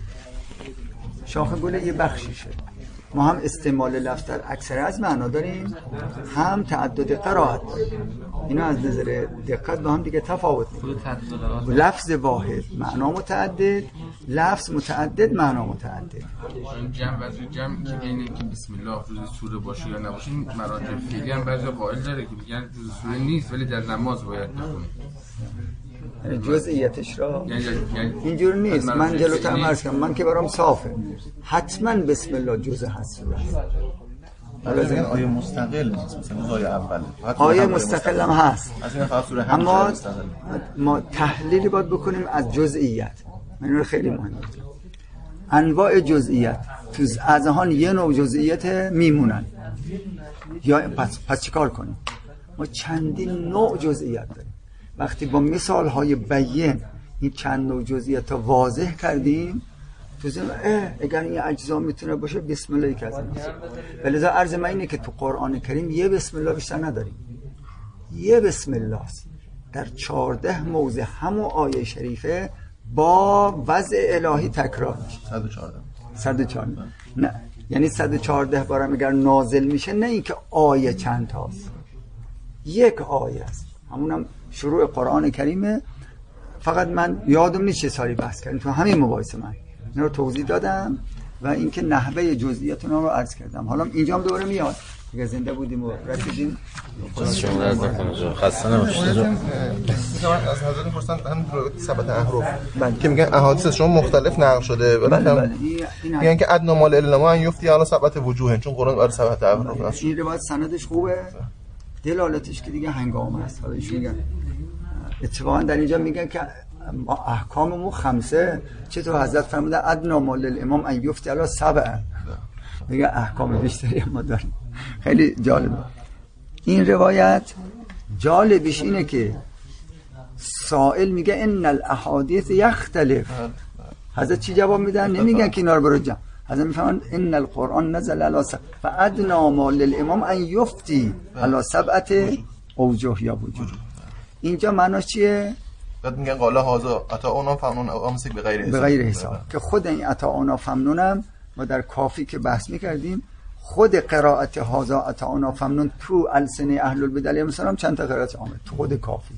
شاخه گل یه بخشیشه. ما هم استعمال لفظ در اکثر از معنا داریم، هم تعدد قرائت داریم. اینا از نظر دقت با هم دیگه تفاوت می‌کنه. لفظ واحد معنا متعدد، لفظ متعدد معنا متعدد. جمع که بین اینکه بسم الله جزء سوره باشه یا نباشه، این مراجع فقهی هم بعضی قائل داره که میگن جزء سوره نیست ولی در نماز باید بخونید. جزئیاتش را اینجور نیست. من جلوتر عرض کردم، من که برام صافه، حتما بسم الله جزء هست. مثلا آیه مستقل نیست، مثلا آیه اوله آیه مستقل هم هست، اما ما تحلیلی باید بکنیم از جزئیات. این خیلی مهمه. انواع جزئیات تو اذهان یه نوع جزئیات میمونن، یا پس چیکار کنیم؟ ما چندین نوع جزئیات داریم. وقتی با مثال‌های بیان این چند نوع جزئیات رو واضح کردیم، تو زمین اگر این اجزا میتونه باشه بسم الله یک از ایناست. ولذا عرض من اینه که تو قرآن کریم یه بسم الله بیشتر نداریم. یه بسم الله است در 14 موضع همون آیه شریفه با وضع الهی تکرار میشه. 114 نه، یعنی 114 بار اگر نازل میشه، نه اینکه آیه چند تاست، یک آیه است. همونم شروع قرآن کریمه. فقط من یادم نیست چه سالی بحث کردیم تو همین مباحثه من اینا رو توضیح دادم و اینکه نحوه جزئیات اونها رو عرض کردم. حالا اینجا هم دوباره میاد دیگه، زنده بودیم و رسیدیم. شما از نکنه خسته نباشید. از حضرت می‌پرسن هم ثبت احرف که میگن احادیث شما مختلف نقل شده، بله میگن که ادنا مال العلماء ان یفتی علی ثبت وجوه، چون قرآن برای ثبت احرف است. این روایت سندش خوبه، دلالتش که دیگه هنگام است. حالا ایشون میگن اتفاقا در اینجا میگن که احکاممون 5 چطور حضرت فرمودن ادنا مال الامام ان یفتی علی 7. میگه احکام بیشتری ما داریم. خیلی جالبه این روایت. جالبش اینه که سائل میگه ان الاحادیث یختلف. حضرت چی جواب میدن؟ نمیگن که اینا رو برو جمع. حضرت میفهمن ان القرآن نزل علی 7 فادنا مال الامام ان یفتی علی 7 اوجه یا وجوه. اینجا معناش چیه؟ بعد میگن قال هذا اتاونا فمنون امسک به غیر حساب. که خود این اتاونا فمنونم ما در کافی که بحث میکردیم، خود قرائت هذا اتاونا فمنون تو السنه اهل البدع مثلا چند تا قرائت آمد تو خود کافی.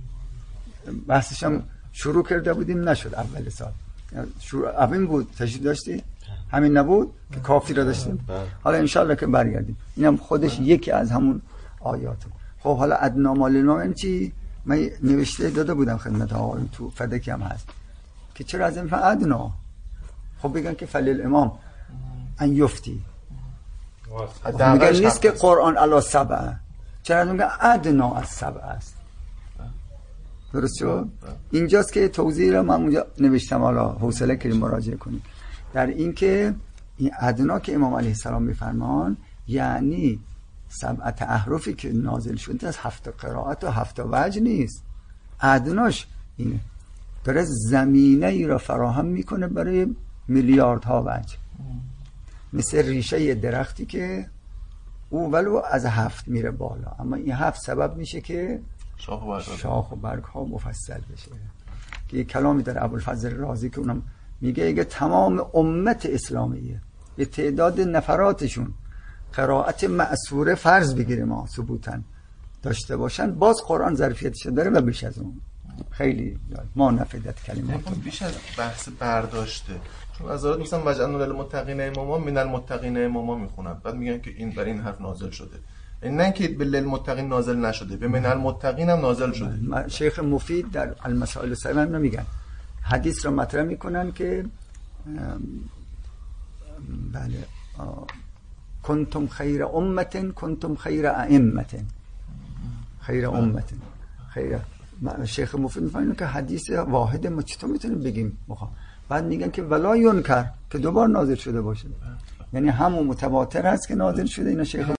بحثش هم شروع کرده بودیم نشد اول سال. شروع همین بود، تشریح داشتی؟ همین نبود که کافی را داشتیم. حالا ان شاء الله که برگردیم. اینم خودش یکی از همون آیاته. خب حالا ادنا مالنا این چی؟ من نوشته داده بودم خدمت آقایون، تو فدکی هم هست که چرا از این ادنا. خب بگن که فلیل امام ان یفتی، میگن نیست که قرآن علی سبعه، چرا میگن ادنا از سبعه است. درست شد؟ اینجاست که توضیح رو من اونجا نوشتم، حالا حوصله کنیم مراجعه کنیم در این که این ادنا که امام علیه السلام میفرمان یعنی 7 احرفی که نازل شده از 7 قرائت و 7 وجه نیست، ادناش اینه، داره زمینه ای را فراهم میکنه برای میلیاردها وجه، مثل ریشه درختی که او ولو از 7 میره بالا، اما این 7 سبب میشه که شاخ و برگ ها مفصل بشه. که یک کلامی داره ابوالفضل رازی که اونم میگه تمام امت اسلامیه به تعداد نفراتشون قرائت معصوره فرض بگیره ما ثبوتن داشته باشن، باز قرآن ظرفیتش داره و بیش از اون خیلی ما نفدت کلمات بیش از بحث برداشته. چون از آراد مثلا وجعلنا للمتقین اماما من المتقین اماما میخونن، بعد میگن که این برای این حرف نازل شده، نه که به للمتقین نازل نشده، به من المتقین هم نازل شده. شیخ مفید در المسائل السبع هم نمیگن، حدیث رو مطرح میکنن که بله کنتم خیر امت کنتم خیر ائمت، خیر امت خیر. شیخ مفید میفهمن که حدیث واحد ما چطور میتونیم بگیم بعد میگن که ولا ینکر که دوبار نازل شده باشه، یعنی همون متواتر هست که نازل شده. اینا شیخ